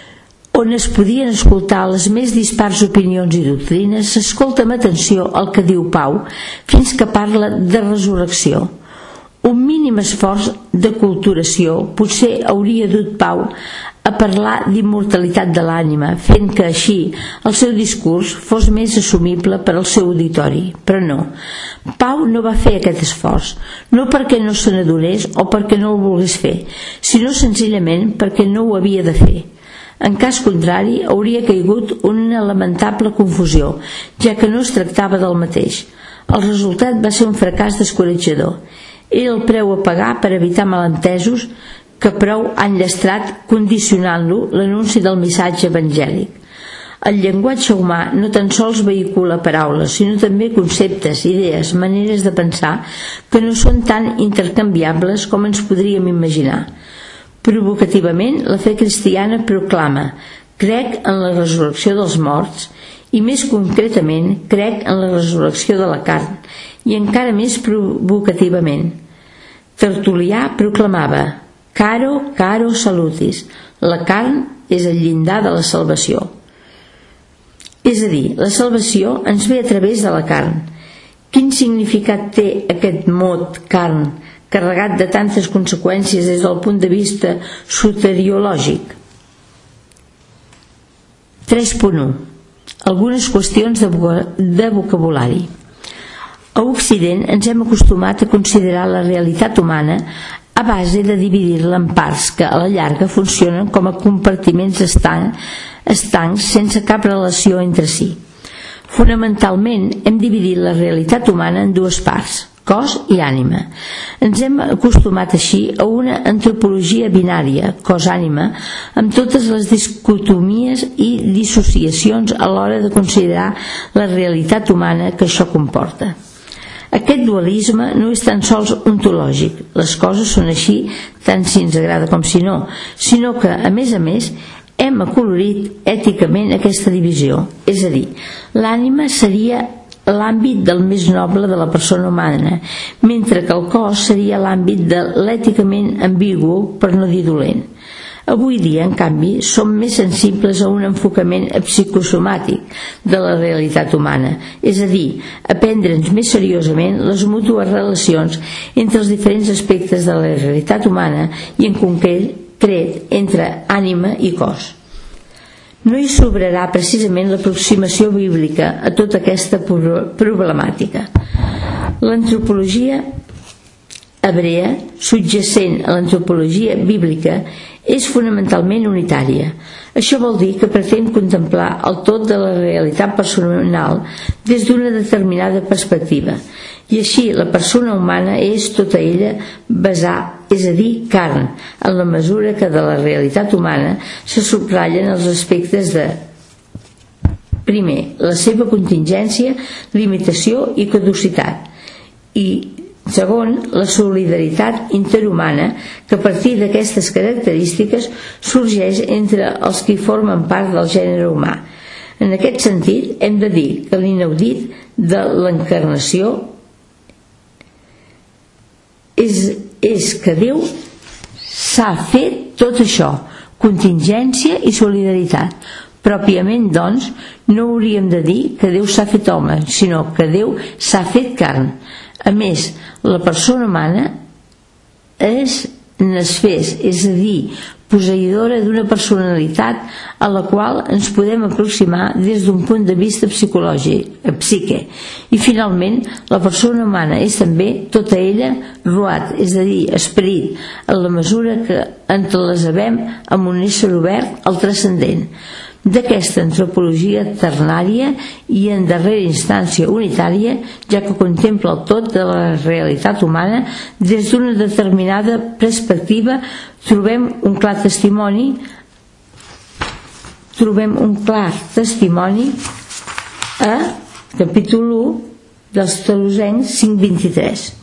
on es podien escoltar les més dispars opinions i doctrines, s'escolta amb atenció el que diu Pau fins que parla de resurrecció. Un mínim esforç de culturació potser hauria dut Pau a parlar d'immortalitat de l'ànima, fent que així el seu discurs fos més assumible per al seu auditori, però no. Pau no va fer aquest esforç, no perquè no se n'adonés o perquè no el volgués fer, sinó senzillament perquè no ho havia de fer. En cas contrari, hauria caigut una lamentable confusió, ja que no es tractava del mateix. El resultat va ser un fracàs descoratjador. Era el preu a pagar per evitar malentesos que prou han llastrat condicionant-lo l'anunci del missatge evangèlic. El llenguatge humà no tan sols vehicula paraules, sinó també conceptes, idees, maneres de pensar que no són tan intercanviables com ens podríem imaginar. Provocativament, la fe cristiana proclama: crec en la resurrecció dels morts, i més concretament, crec en la resurrecció de la carn, i encara més provocativament. Tertulià proclamava: Caro, caro salutis, la carn és el llindar de la salvació. És a dir, la salvació ens ve a través de la carn. Quin significat té aquest mot carn, carregat de tantes conseqüències des del punt de vista soteriològic? tres punt u. Algunes qüestions de vocabulari. A Occident ens hem acostumat a considerar la realitat humana a base de dividir-la en parts que a la llarga funcionen com a compartiments estancs, estancs sense cap relació entre si. Fonamentalment hem dividit la realitat humana en dues parts, cos i ànima. Ens hem acostumat així a una antropologia binària, cos-ànima, amb totes les dicotomies i dissociacions a l'hora de considerar la realitat humana que això comporta. Aquest dualisme no és tan sols ontològic, les coses són així tant si ens agrada com si no, sinó que, a més a més, hem acolorit èticament aquesta divisió, és a dir, l'ànima seria l'àmbit del més noble de la persona humana, mentre que el cos seria l'àmbit de l'èticament ambigu, per no dir dolent. Avui dia, en canvi, som més sensibles a un enfocament psicosomàtic de la realitat humana, és a dir, a prendre'ns més seriosament les mútues relacions entre els diferents aspectes de la realitat humana i en concret entre ànima i cos. No hi sobrarà precisament l'aproximació bíblica a tota aquesta problemàtica. L'antropologia hebrea subjacent a l'antropologia bíblica és fonamentalment unitària. Això vol dir que pretén contemplar el tot de la realitat personal des d'una determinada perspectiva, i així la persona humana és tota ella basar, és a dir, carn, en la mesura que de la realitat humana se subratllen els aspectes de: primer, la seva contingència, limitació i caducitat, i segon, la solidaritat interhumana que a partir d'aquestes característiques sorgeix entre els que formen part del gènere humà. En aquest sentit, hem de dir que l'inaudit de l'encarnació és, és que Déu s'ha fet tot això, contingència i solidaritat. Pròpiament, doncs, no hauríem de dir que Déu s'ha fet home, sinó que Déu s'ha fet carn. A més, la persona humana és nasfés, és a dir, posseïdora d'una personalitat a la qual ens podem aproximar des d'un punt de vista psicològic, psique. I finalment, la persona humana és també tota ella ruat, és a dir, esperit, en la mesura que entrelazabem amb un ésser obert al transcendent. D'aquesta antropologia ternària i en darrera instància unitària, ja que contempla el tot de la realitat humana des d'una determinada perspectiva, trobem un clar testimoni trobem un clar testimoni a capítol u dels Tolosencs cinc vint-i-tres.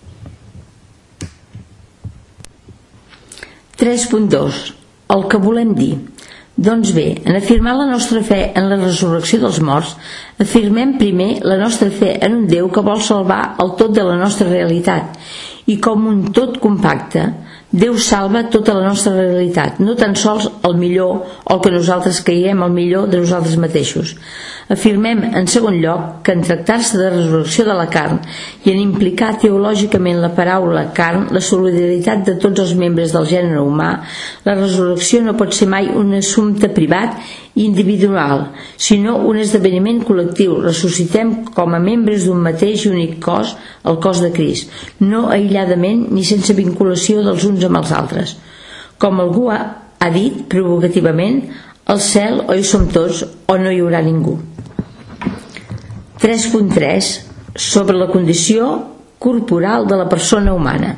tres punt dos. El que volem dir. Doncs bé, en afirmar la nostra fe en la resurrecció dels morts, afirmem primer la nostra fe en un Déu que vol salvar el tot de la nostra realitat, i com un tot compacte, Déu salva tota la nostra realitat, no tan sols el millor o el que nosaltres creiem el millor de nosaltres mateixos. Afirmem, en segon lloc, que en tractar-se de resurrecció de la carn i en implicar teològicament la paraula carn, la solidaritat de tots els membres del gènere humà, la resurrecció no pot ser mai un assumpte privat i individual, sinó un esdeveniment col·lectiu. Ressuscitem com a membres d'un mateix i únic cos, el cos de Crist, no aïlladament ni sense vinculació dels uns amb els altres. Com algú ha, ha dit provocativament, al cel o hi som tots o no hi haurà ningú. tres punt tres. Sobre la condició corporal de la persona humana.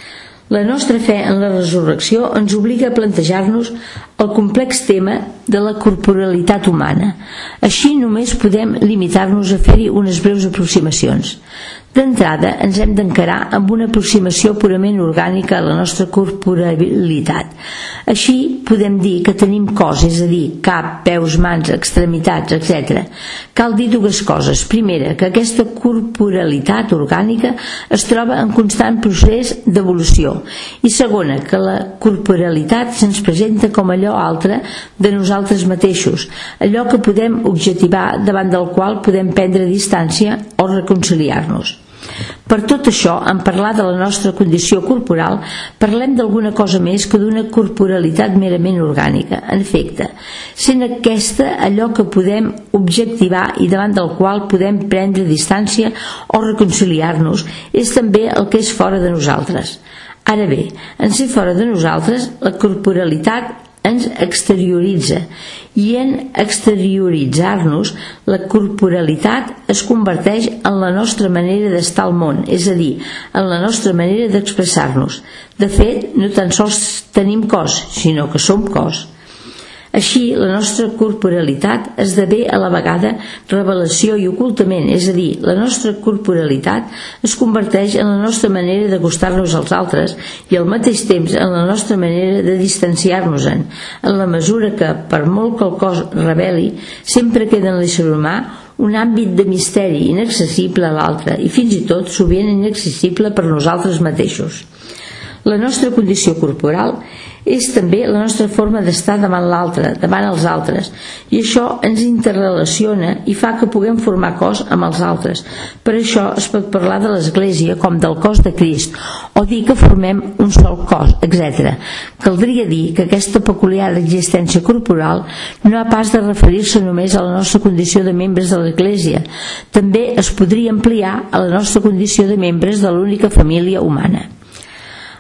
La nostra fe en la resurrecció ens obliga a plantejar-nos el complex tema de la corporalitat humana. Així només podem limitar-nos a fer-hi unes breus aproximacions. D'entrada, ens hem d'encarar amb una aproximació purament orgànica a la nostra corporalitat. Així podem dir que tenim cos, és a dir, cap, peus, mans, extremitats, etcètera. Cal dir dues coses. Primera, que aquesta corporalitat orgànica es troba en constant procés d'evolució. I segona, que la corporalitat se'ns presenta com allò altre de nosaltres mateixos, allò que podem objectivar, davant del qual podem prendre distància o reconciliar-nos. Per tot això, en parlar de la nostra condició corporal, parlem d'alguna cosa més que d'una corporalitat merament orgànica. En efecte, sent aquesta allò que podem objectivar i davant del qual podem prendre distància o reconciliar-nos, és també el que és fora de nosaltres. Ara bé, en ser fora de nosaltres, la corporalitat ens exterioritza, i en exterioritzar-nos, la corporalitat es converteix en la nostra manera d'estar al món, és a dir, en la nostra manera d'expressar-nos. De fet, no tan sols tenim cos, sinó que som cos. Així, la nostra corporalitat esdevé a la vegada revelació i ocultament, és a dir, la nostra corporalitat es converteix en la nostra manera d'acostar-nos als altres i al mateix temps en la nostra manera de distanciar-nos-en, en la mesura que, per molt que el cos reveli, sempre queda en l'ésser humà un àmbit de misteri inaccessible a l'altre i fins i tot sovint inaccessible per nosaltres mateixos. La nostra condició corporal és també la nostra forma d'estar davant l'altre, davant els altres, i això ens interrelaciona i fa que puguem formar cos amb els altres. Per això es pot parlar de l'Església com del cos de Crist, o dir que formem un sol cos, etcètera. Caldria dir que aquesta peculiar existència corporal no ha pas de referir-se només a la nostra condició de membres de l'Església, també es podria ampliar a la nostra condició de membres de l'única família humana.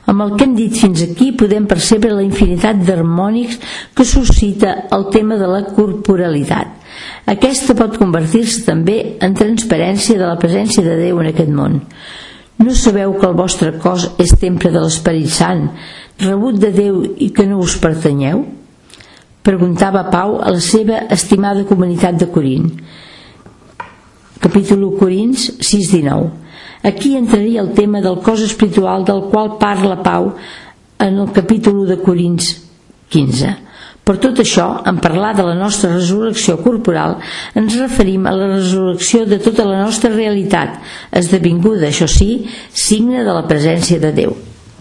Amb el que hem dit fins aquí podem percebre la infinitat d'harmònics que suscita el tema de la corporalitat. Aquesta pot convertir-se també en transparència de la presència de Déu en aquest món. No sabeu que el vostre cos és temple de l'Esperit Sant, rebut de Déu i que no us pertanyeu? Preguntava Pau a la seva estimada comunitat de Corint. Capítol u Corints sis dinou. Aquí entraria el tema del cos espiritual del qual parla Pau en el capítol u de Corints quinze. Per tot això, en parlar de la nostra resurrecció corporal, ens referim a la resurrecció de tota la nostra realitat, esdevinguda, això sí, signe de la presència de Déu.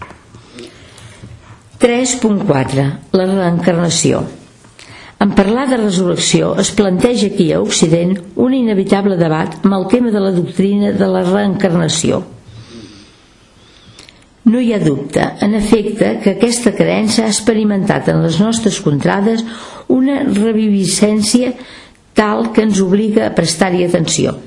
tres punt quatre. La reencarnació. En parlar de resurrecció es planteja aquí a Occident un inevitable debat amb el tema de la doctrina de la reencarnació. No hi ha dubte, en efecte, que aquesta creença ha experimentat en les nostres contrades una reviviscència tal que ens obliga a prestar-hi atenció.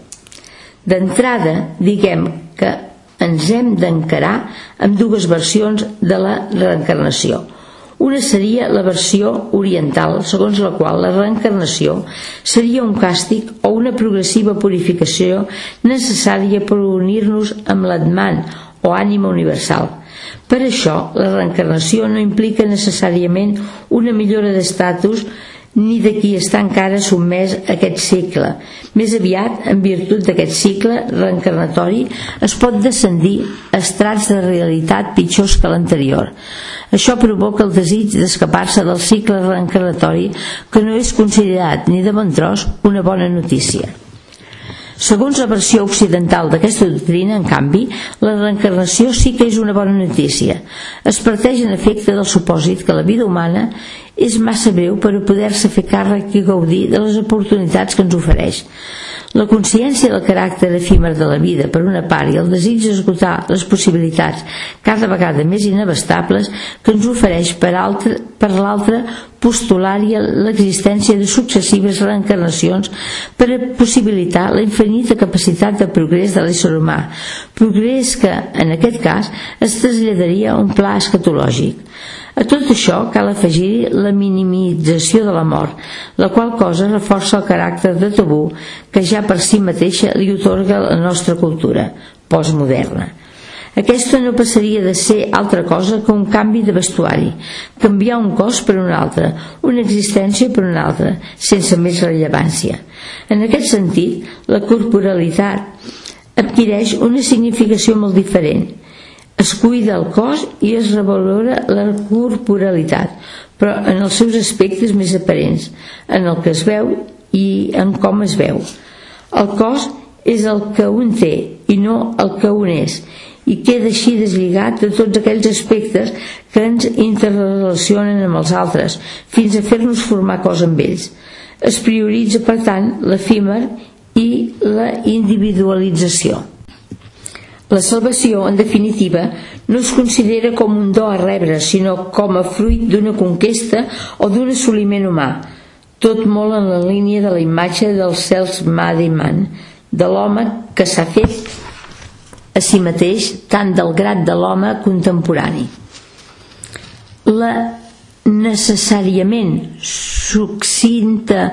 D'entrada, diguem que ens hem d'encarar amb dues versions de la reencarnació. Una seria la versió oriental, segons la qual la reencarnació seria un càstig o una progressiva purificació necessària per unir-nos amb l'Atman o ànima universal. Per això, la reencarnació no implica necessàriament una millora d'estatus ni de qui està encara sotmès a aquest cicle. Més aviat, en virtut d'aquest cicle reencarnatori, es pot descendir a estrats de realitat pitjors que l'anterior. Això provoca el desig d'escapar-se del cicle reencarnatori, que no és considerat ni de bon tros una bona notícia. Segons la versió occidental d'aquesta doctrina, en canvi, la reencarnació sí que és una bona notícia. Es parteix en efecte del supòsit que la vida humana és massa breu per a poder-se fer càrrec i gaudir de les oportunitats que ens ofereix. La consciència del caràcter efímer de la vida, per una part, i el desig d'esgotar les possibilitats cada vegada més inabastables que ens ofereix per, altra, per l'altra, postular-hi l'existència de successives reencarnacions per a possibilitar la infinita capacitat de progrés de l'ésser humà, progrés que, en aquest cas, es traslladaria a un pla escatològic. A tot això cal afegir la minimització de la mort, la qual cosa reforça el caràcter de tabú que ja per si mateixa li otorga la nostra cultura postmoderna. Aquesta no passaria de ser altra cosa que un canvi de vestuari, canviar un cos per un altre, una existència per una altra, sense més rellevància. En aquest sentit, la corporalitat adquireix una significació molt diferent. Es cuida el cos i es revalora la corporalitat, però en els seus aspectes més aparents, en el que es veu i en com es veu. El cos és el que un té i no el que un és, i queda així deslligat de tots aquells aspectes que ens interrelacionen amb els altres, fins a fer-nos formar cos amb ells. Es prioritza, per tant, l'efímer i la individualització. La salvació, en definitiva, no es considera com un do a rebre, sinó com a fruit d'una conquesta o d'un assoliment humà, tot molt en la línia de la imatge del self-made man, de l'home que s'ha fet a si mateix, tant del grat de l'home contemporani. La necessàriament succinta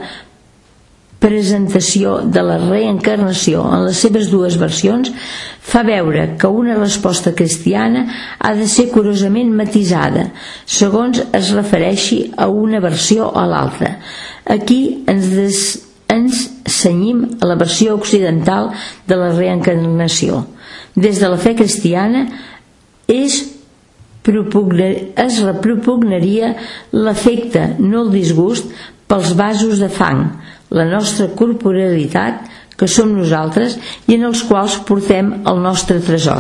presentació de la reencarnació en les seves dues versions fa veure que una resposta cristiana ha de ser curosament matisada segons es refereixi a una versió o a l'altra. Aquí ens, des, ens cenyim a la versió occidental de la reencarnació. Des de la fe cristiana és es repropugnaria l'efecte, no el disgust, pels vasos de fang, la nostra corporalitat, que som nosaltres i en els quals portem el nostre tresor.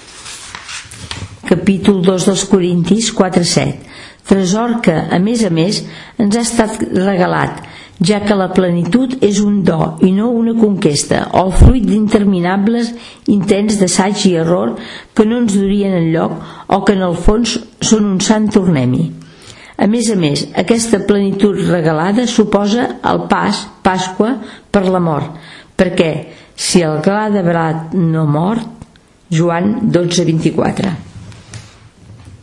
Capítol dos dels Corintis quatre set. Tresor que, a més a més, ens ha estat regalat, ja que la plenitud és un do i no una conquesta, o el fruit d'interminables intents d'assaig i error que no ens durien enlloc o que en el fons són un sant tornem-hi. A més a més, aquesta plenitud regalada suposa el pas, Pasqua, per la mort, perquè si el gla de blat no mort, Joan dotze vint-i-quatre.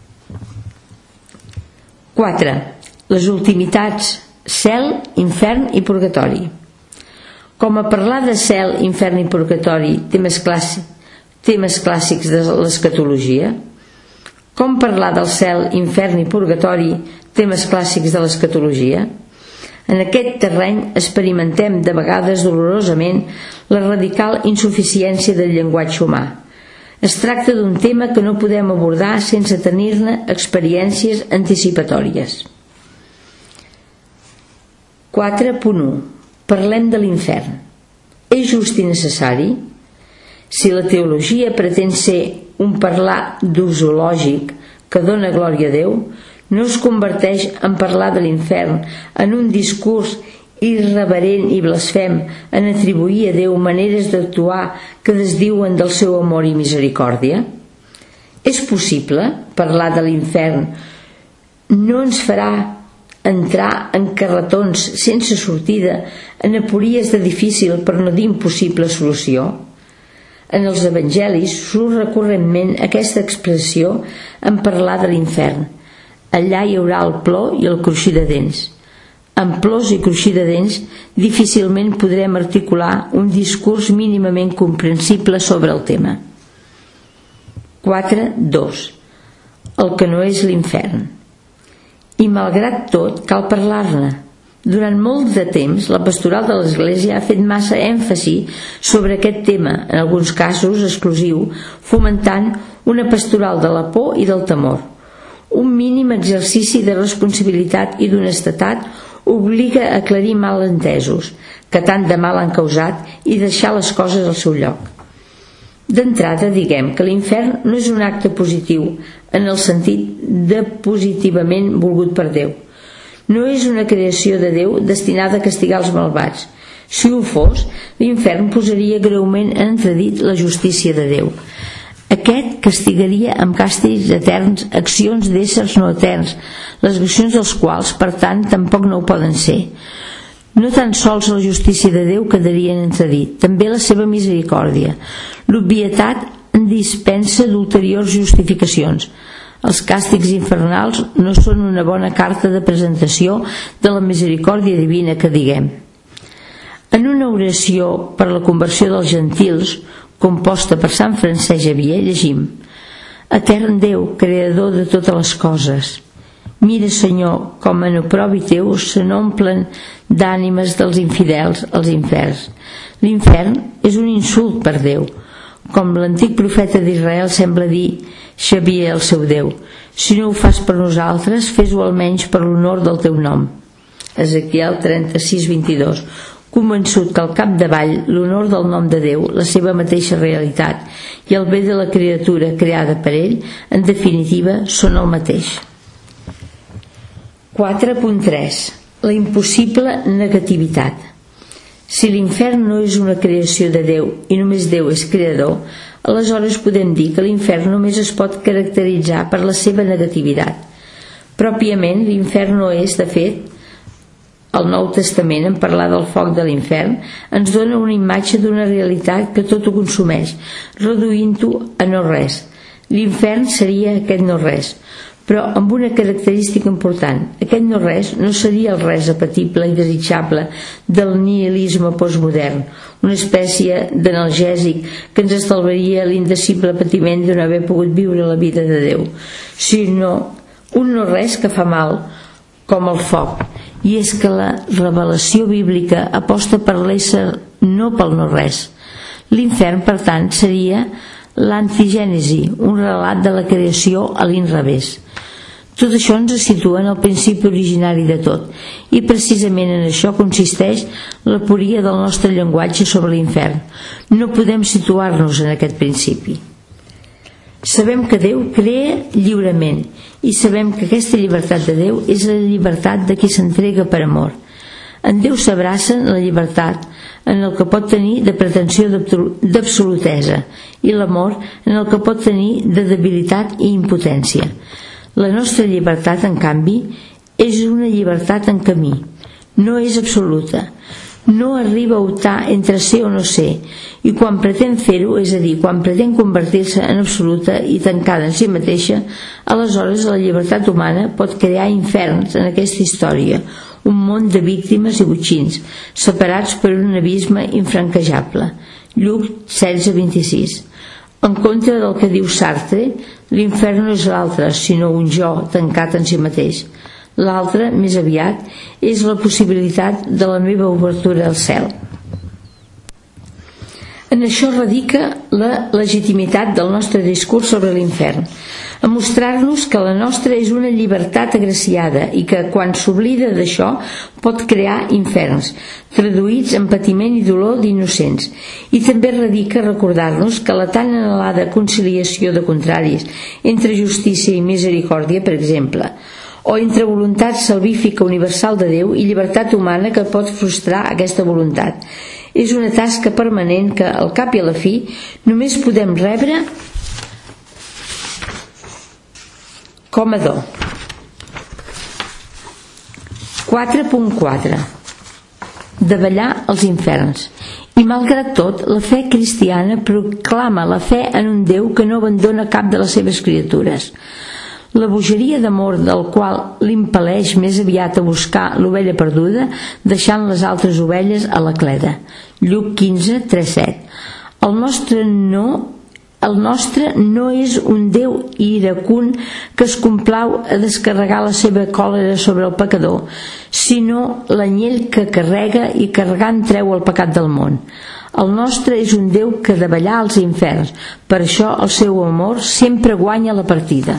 quatre. Les ultimitats: cel, infern i purgatori. Com a parlar de cel, infern i purgatori, temes clàssics, temes clàssics de l'escatologia. Com parlar del cel, infern i purgatori, temes clàssics de l'escatologia. En aquest terreny experimentem de vegades dolorosament la radical insuficiència del llenguatge humà. Es tracta d'un tema que no podem abordar sense tenir-ne experiències anticipatòries. quatre punt u. Parlem de l'infern. És just i necessari? Si la teologia pretén ser un parlar dosològic que dona glòria a Déu, no es converteix en parlar de l'infern en un discurs irreverent i blasfem en atribuir a Déu maneres d'actuar que desdiuen del seu amor i misericòrdia? És possible parlar de l'infern? No ens farà entrar en carretons sense sortida, en apories de difícil per no dir impossible solució? En els evangelis surt recurrentment aquesta expressió en parlar de l'infern. Allà hi haurà el plor i el cruixir de dents. Amb plors i cruixir de dents difícilment podrem articular un discurs mínimament comprensible sobre el tema. quatre punt dos. El que no és l'infern. I malgrat tot cal parlar-ne. Durant molt de temps la pastoral de l'Església ha fet massa èmfasi sobre aquest tema, en alguns casos exclusiu, fomentant una pastoral de la por i del temor. Un mínim exercici de responsabilitat i d'honestedat obliga a aclarir malentesos, que tant de mal han causat, i deixar les coses al seu lloc. D'entrada diguem que l'infern no és un acte positiu en el sentit de positivament volgut per Déu. No és una creació de Déu destinada a castigar els malvats. Si ho fos, l'infern posaria greument en entredit la justícia de Déu. Aquest castigaria amb càstigs eterns accions d'éssers no eterns, les accions dels quals, per tant, tampoc no ho poden ser. No tan sols la justícia de Déu quedaria en entredit, també la seva misericòrdia. L'obvietat en dispensa d'ulteriors justificacions. Els càstigs infernals no són una bona carta de presentació de la misericòrdia divina que diguem. En una oració per la conversió dels gentils, composta per Sant Francesc Xavier, llegim: Etern Déu, creador de totes les coses, mira, Senyor, com en oprobi teu se n'omplen d'ànimes dels infidels als inferns. L'infern és un insult per Déu, com l'antic profeta d'Israel sembla dir Xavier al seu Déu: si no ho fas per nosaltres, fes-ho almenys per l'honor del teu nom. Ezequiel trenta-sis vint-i-dos. Convençut que al capdavall l'honor del nom de Déu, la seva mateixa realitat i el bé de la criatura creada per ell, en definitiva, són el mateix. quatre punt tres. La impossible negativitat. Si l'infern no és una creació de Déu i només Déu és creador, aleshores podem dir que l'infern només es pot caracteritzar per la seva negativitat. Pròpiament, l'infern no és, de fet, el Nou Testament, en parlar del foc de l'infern, ens dona una imatge d'una realitat que tot ho consumeix, reduint-ho a no res. L'infern seria aquest no res, però amb una característica important: aquest no res no seria el res apetible i desitjable del nihilisme postmodern, una espècie d'analgèsic que ens estalviaria l'indecible patiment de no haver pogut viure la vida de Déu, sinó un no res que fa mal, com el foc. I és que la revelació bíblica aposta per l'ésser, no pel no res. L'infern, per tant, seria l'antigènesi, un relat de la creació a l'inrevés. Tot això ens situa en el principi originari de tot, i precisament en això consisteix l'aporia del nostre llenguatge sobre l'infern. No podem situar-nos en aquest principi. Sabem que Déu crea lliurement, i sabem que aquesta llibertat de Déu és la llibertat de qui s'entrega per amor. En Déu s'abraça la llibertat en el que pot tenir de pretensió d'absolutesa i l'amor en el que pot tenir de debilitat i impotència. La nostra llibertat, en canvi, és una llibertat en camí. No és absoluta. no arriba a optar entre ser o no ser, i quan pretén fer-ho, és a dir, quan pretén convertir-se en absoluta i tancada en si mateixa, aleshores la llibertat humana pot crear inferns en aquesta història, un món de víctimes i botxins, separats per un abisme infranquejable. Lluc setze vint-i-sis. En contra del que diu Sartre, l'infern no és l'altre, sinó un jo tancat en si mateix. L'altre, més aviat, és la possibilitat de la meva obertura al cel. En això radica la legitimitat del nostre discurs sobre l'infern, a mostrar-nos que la nostra és una llibertat agraciada i que, quan s'oblida d'això, pot crear inferns, traduïts en patiment i dolor d'innocents. I també radica recordar-nos que la tan anhelada conciliació de contraris entre justícia i misericòrdia, per exemple, o entre voluntat salvífica universal de Déu i llibertat humana que pot frustrar aquesta voluntat. És una tasca permanent que, al cap i a la fi, només podem rebre com a do. quatre punt quatre. Davallar els inferns. I malgrat tot, la fe cristiana proclama la fe en un Déu que no abandona cap de les seves criatures. La bogeria d'amor del qual l'impel·leix més aviat a buscar l'ovella perduda, deixant les altres ovelles a la cleda. Lluc quinze, tres, set. El nostre no, el nostre no és un Déu iracund que es complau a descarregar la seva còlera sobre el pecador, sinó l'anyell que carrega i carregant treu el pecat del món. El nostre és un Déu que davallar els inferns, per això el seu amor sempre guanya la partida.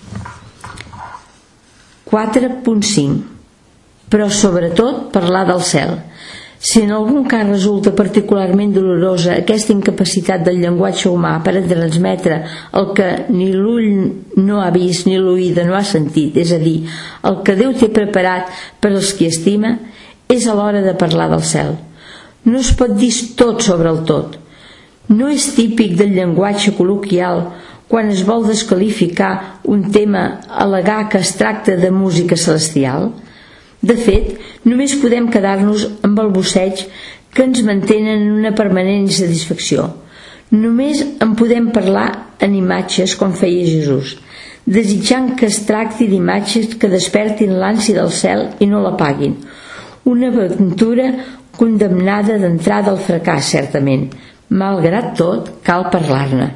quatre punt cinc. Però sobretot parlar del cel. Si en algun cas resulta particularment dolorosa aquesta incapacitat del llenguatge humà per a transmetre el que ni l'ull no ha vist ni l'oïda no ha sentit, és a dir, el que Déu té preparat per als qui estima, és a l'hora de parlar del cel. No es pot dir tot sobre el tot. No és típic del llenguatge col·loquial, quan es vol desqualificar un tema, al·legar que es tracta de música celestial. De fet, només podem quedar-nos amb el balbuceig que ens mantenen en una permanent insatisfacció. Només en podem parlar en imatges, com feia Jesús, desitjant que es tracti d'imatges que despertin l'ànsia del cel i no l'apaguin. Una aventura condemnada d'entrada al fracàs, certament. Malgrat tot, cal parlar-ne.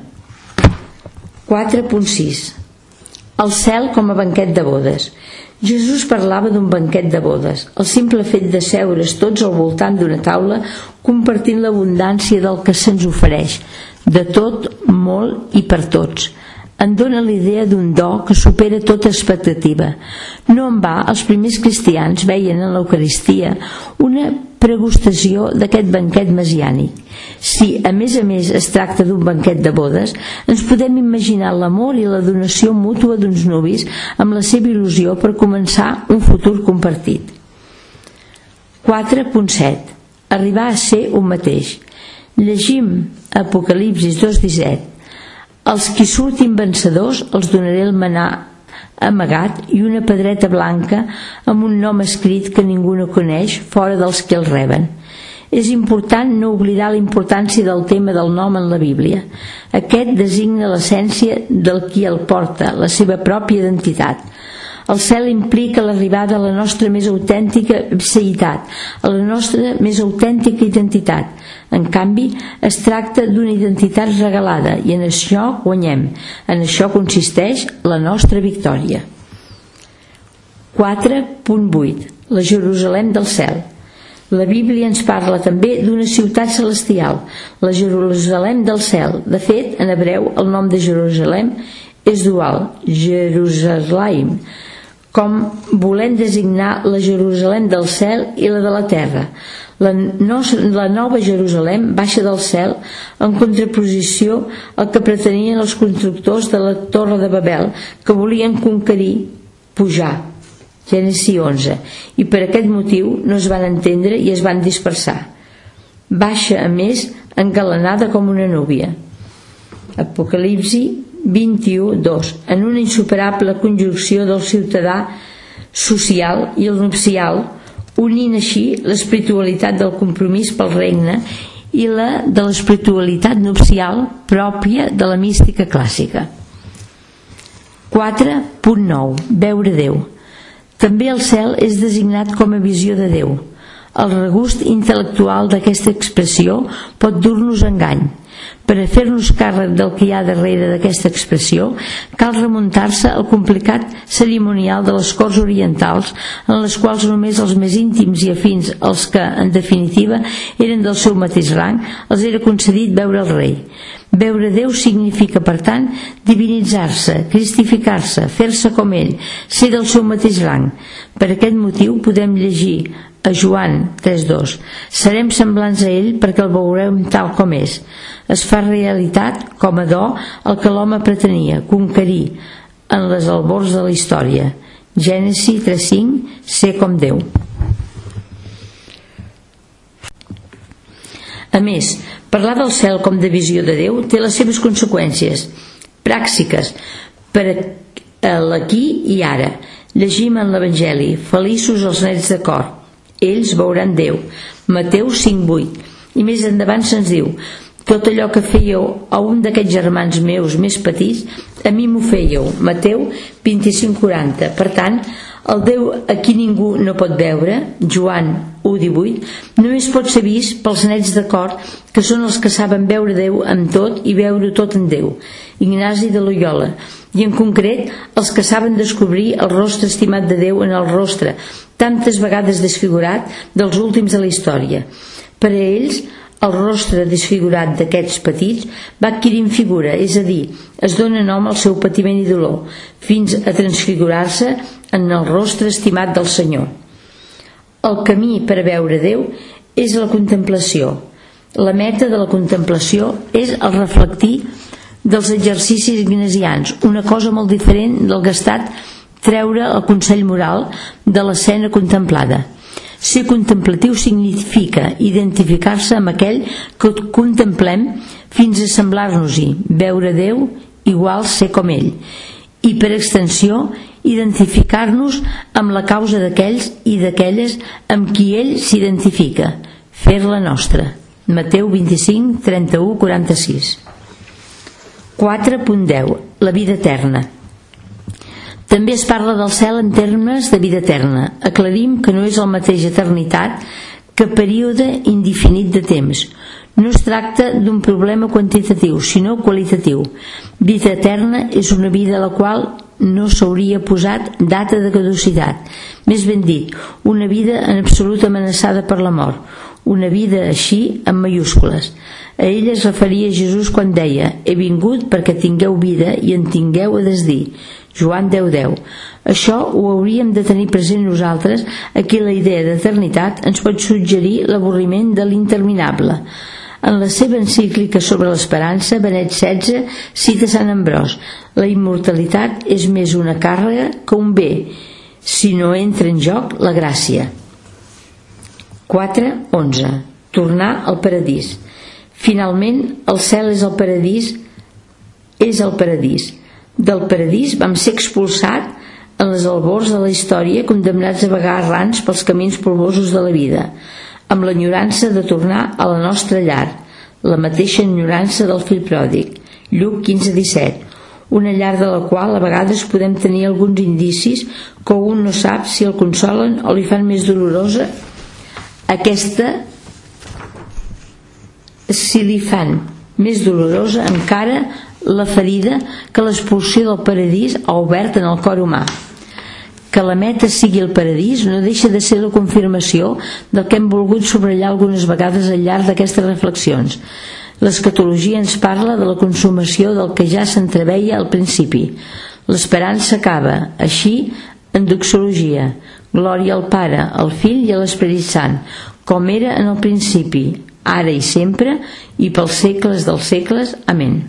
quatre punt sis. El cel com a banquet de bodes. Jesús parlava d'un banquet de bodes. El simple fet de seure's tots al voltant d'una taula, compartint l'abundància del que se'ns ofereix, de tot, molt i per tots, en dona l'idea d'un do que supera tota expectativa. No en va, els primers cristians veien en l'Eucaristia una pregustació d'aquest banquet messiànic. Si, a més a més, es tracta d'un banquet de bodes, ens podem imaginar l'amor i la donació mútua d'uns nuvis amb la seva il·lusió per començar un futur compartit. quatre punt set. Arribar a ser un mateix. Llegim Apocalipsis dos disset. Els qui surtin vencedors els donaré el manà amagat i una pedreta blanca amb un nom escrit que ningú no coneix fora dels que el reben. És important no oblidar la importància del tema del nom en la Bíblia. Aquest designa l'essència del qui el porta, la seva pròpia identitat. El cel implica l'arribada a la nostra més autèntica ipseïtat, a la nostra més autèntica identitat. En canvi, es tracta d'una identitat regalada i en això guanyem. En això consisteix la nostra victòria. quatre punt vuit. La Jerusalem del cel. La Bíblia ens parla també d'una ciutat celestial, la Jerusalem del cel. De fet, en hebreu, el nom de Jerusalem és dual, Jerusalem, com volent designar la Jerusalem del cel i la de la terra. La, no, la nova Jerusalem baixa del cel en contraposició al que pretenien els constructors de la Torre de Babel, que volien conquerir, pujar. Gènesi onze. I per aquest motiu no es van entendre i es van dispersar. Baixa, a més, engalanada com una núvia. Apocalipsi vint-i-u, dos. En una insuperable conjunció del ciutadà social i el nupcial, unint així l'espiritualitat del compromís pel regne i la de l'espiritualitat nupcial pròpia de la mística clàssica. quatre punt nou. Veure Déu. També el cel és designat com a visió de Déu. El regust intel·lectual d'aquesta expressió pot dur-nos a engany. Per a fer-nos càrrec del que hi ha darrere d'aquesta expressió, cal remuntar-se al complicat cerimonial de les corts orientals, en les quals només els més íntims i afins, els que, en definitiva, eren del seu mateix rang, els era concedit veure el rei. Veure Déu significa, per tant, divinitzar-se, cristificar-se, fer-se com ell, ser del seu mateix rang. Per aquest motiu podem llegir a Joan tres dos: serem semblants a ell perquè el veurem tal com és. Es fa realitat com a do el que l'home pretenia, conquerir en les albors de la història. Gènesi tres cinc: ser com Déu. A més, parlar del cel com de visió de Déu té les seves conseqüències pràctiques per a l'aquí i ara. Llegim en l'Evangeli: feliços els nets de cor, ells veuran Déu. Mateu cinc vuit. I més endavant se'ns diu: tot allò que fèieu a un d'aquests germans meus més petits, a mi m'ho fèieu. Mateu vint-i-cinc quaranta. Per tant, el Déu a qui ningú no pot veure, Joan u divuit, només pot ser vist pels nets de cor, que són els que saben veure Déu en tot i veure tot en Déu. Ignasi de Loyola. I en concret, els que saben descobrir el rostre estimat de Déu en el rostre, tantes vegades desfigurat, dels últims de la història. Per a ells, el rostre desfigurat d'aquests petits va adquirint figura, és a dir, es dona nom al seu patiment i dolor, fins a transfigurar-se en el rostre estimat del Senyor. El camí per a veure Déu és la contemplació. La meta de la contemplació és el reflectir dels exercicis ignasians, una cosa molt diferent del que ha estat treure el consell moral de l'escena contemplada. Ser contemplatiu significa identificar-se amb aquell que contemplem fins a semblar-nos-hi, veure Déu igual ser com ell, i per extensió identificar-nos amb la causa d'aquells i d'aquelles amb qui ell s'identifica, fer-la nostra. Mateu vint-i-cinc trenta-u quaranta-sis. quatre punt deu. La vida eterna. També es parla del cel en termes de vida eterna. Aclarim que no és el mateix eternitat que període indefinit de temps. No es tracta d'un problema quantitatiu, sinó qualitatiu. Vida eterna és una vida a la qual no s'hauria posat data de caducitat. Més ben dit, una vida en absoluta amenaçada per la mort. Una vida així amb mayúscules. A ella es referia Jesús quan deia: he vingut perquè tingueu vida i en tingueu a desdir. Joan deu deu. Això ho hauríem de tenir present nosaltres, aquí la idea d'eternitat ens pot suggerir l'avorriment de l'interminable. En la seva encíclica sobre l'esperança, Benet setze cita Sant Ambròs: la immortalitat és més una càrrega que un bé, si no entra en joc la gràcia. quatre onze. Tornar al paradís. Finalment, el cel és el paradís, és el paradís. Del paradís vam ser expulsats en les albors de la història, condemnats a vagar errants pels camins polvosos de la vida, amb l'enyorança de tornar a la nostra llar, la mateixa enyorança del fill pròdig. Lluc quinze disset. Una llar de la qual a vegades podem tenir alguns indicis que un no sap si el consolen o li fan més dolorosa aquesta, si li fan més dolorosa encara la ferida que l'expulsió del paradís ha obert en el cor humà. Que la meta sigui el paradís no deixa de ser la confirmació del que hem volgut subratllar algunes vegades al llarg d'aquestes reflexions. L'escatologia ens parla de la consumació del que ja s'entreveia al principi. L'esperança acaba, així, en doxologia: glòria al Pare, al Fill i a l'Esperit Sant, com era en el principi, ara i sempre, i pels segles dels segles. Amén.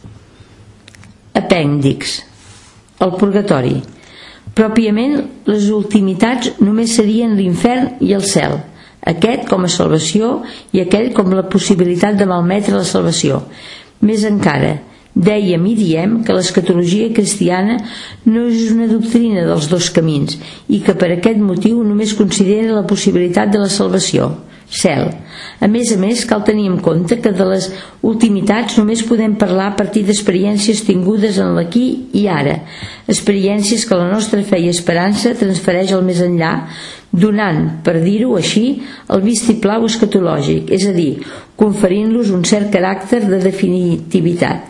Apèndix. El purgatori. Pròpiament, les ultimitats només serien l'infern i el cel, aquest com a salvació i aquell com la possibilitat de malmetre la salvació. Més encara, Dèiem i diem que l'escatologia cristiana no és una doctrina dels dos camins i que per aquest motiu només considera la possibilitat de la salvació, cel. A més a més, cal tenir en compte que de les ultimitats només podem parlar a partir d'experiències tingudes en l'aquí i ara, experiències que la nostra fe i esperança transfereix al més enllà, donant, per dir-ho així, el vistiplau escatològic, és a dir, conferint-los un cert caràcter de definitivitat.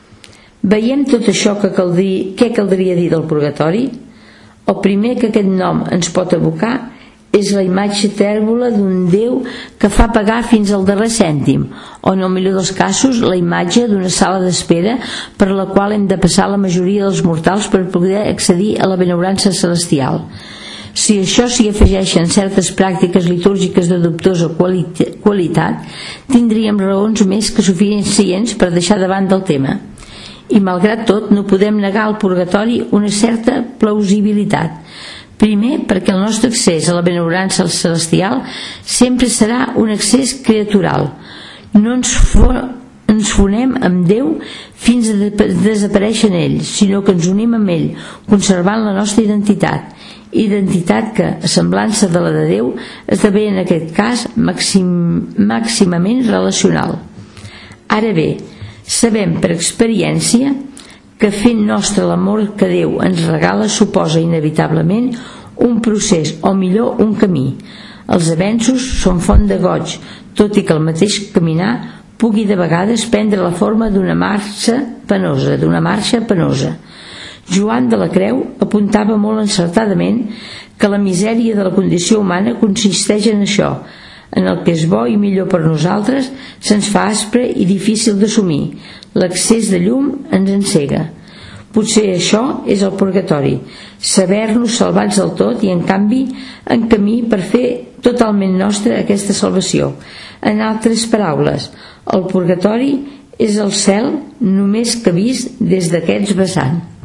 Veiem tot això que caldria, què caldria dir del purgatori? El primer que aquest nom ens pot evocar és la imatge tèrbola d'un Déu que fa pagar fins al darrer cèntim, o en el millor dels casos la imatge d'una sala d'espera per la qual hem de passar la majoria dels mortals per poder accedir a la benaurança celestial. Si això s'hi afegeixen certes pràctiques litúrgiques de dubtosa qualitat, tindríem raons més que suficients per deixar de banda el tema. I malgrat tot no podem negar al purgatori una certa plausibilitat. Primer, perquè el nostre accés a la benaurança celestial sempre serà un accés creatural. No ens, ens fonem amb Déu fins a desaparèixer en ell, sinó que ens unim amb ell, conservant la nostra identitat. Identitat que, a semblança de la de Déu, esdevé en aquest cas màxim, màximament relacional. Ara bé, sabem per experiència que fent nostre l'amor que Déu ens regala suposa inevitablement un procés, o millor un camí. Els avenços són font de goig, tot i que el mateix caminar pugui de vegades prendre la forma d'una marxa penosa, d'una marxa penosa. Joan de la Creu apuntava molt encertadament que la misèria de la condició humana consisteix en això, en el que és bo i millor per nosaltres se'ns fa aspre i difícil d'assumir. L'excés de llum ens encega. Potser això és el purgatori, saber-nos salvats del tot i en canvi en camí per fer totalment nostra aquesta salvació. En altres paraules, el purgatori és el cel només que vist des d'aquest vessant.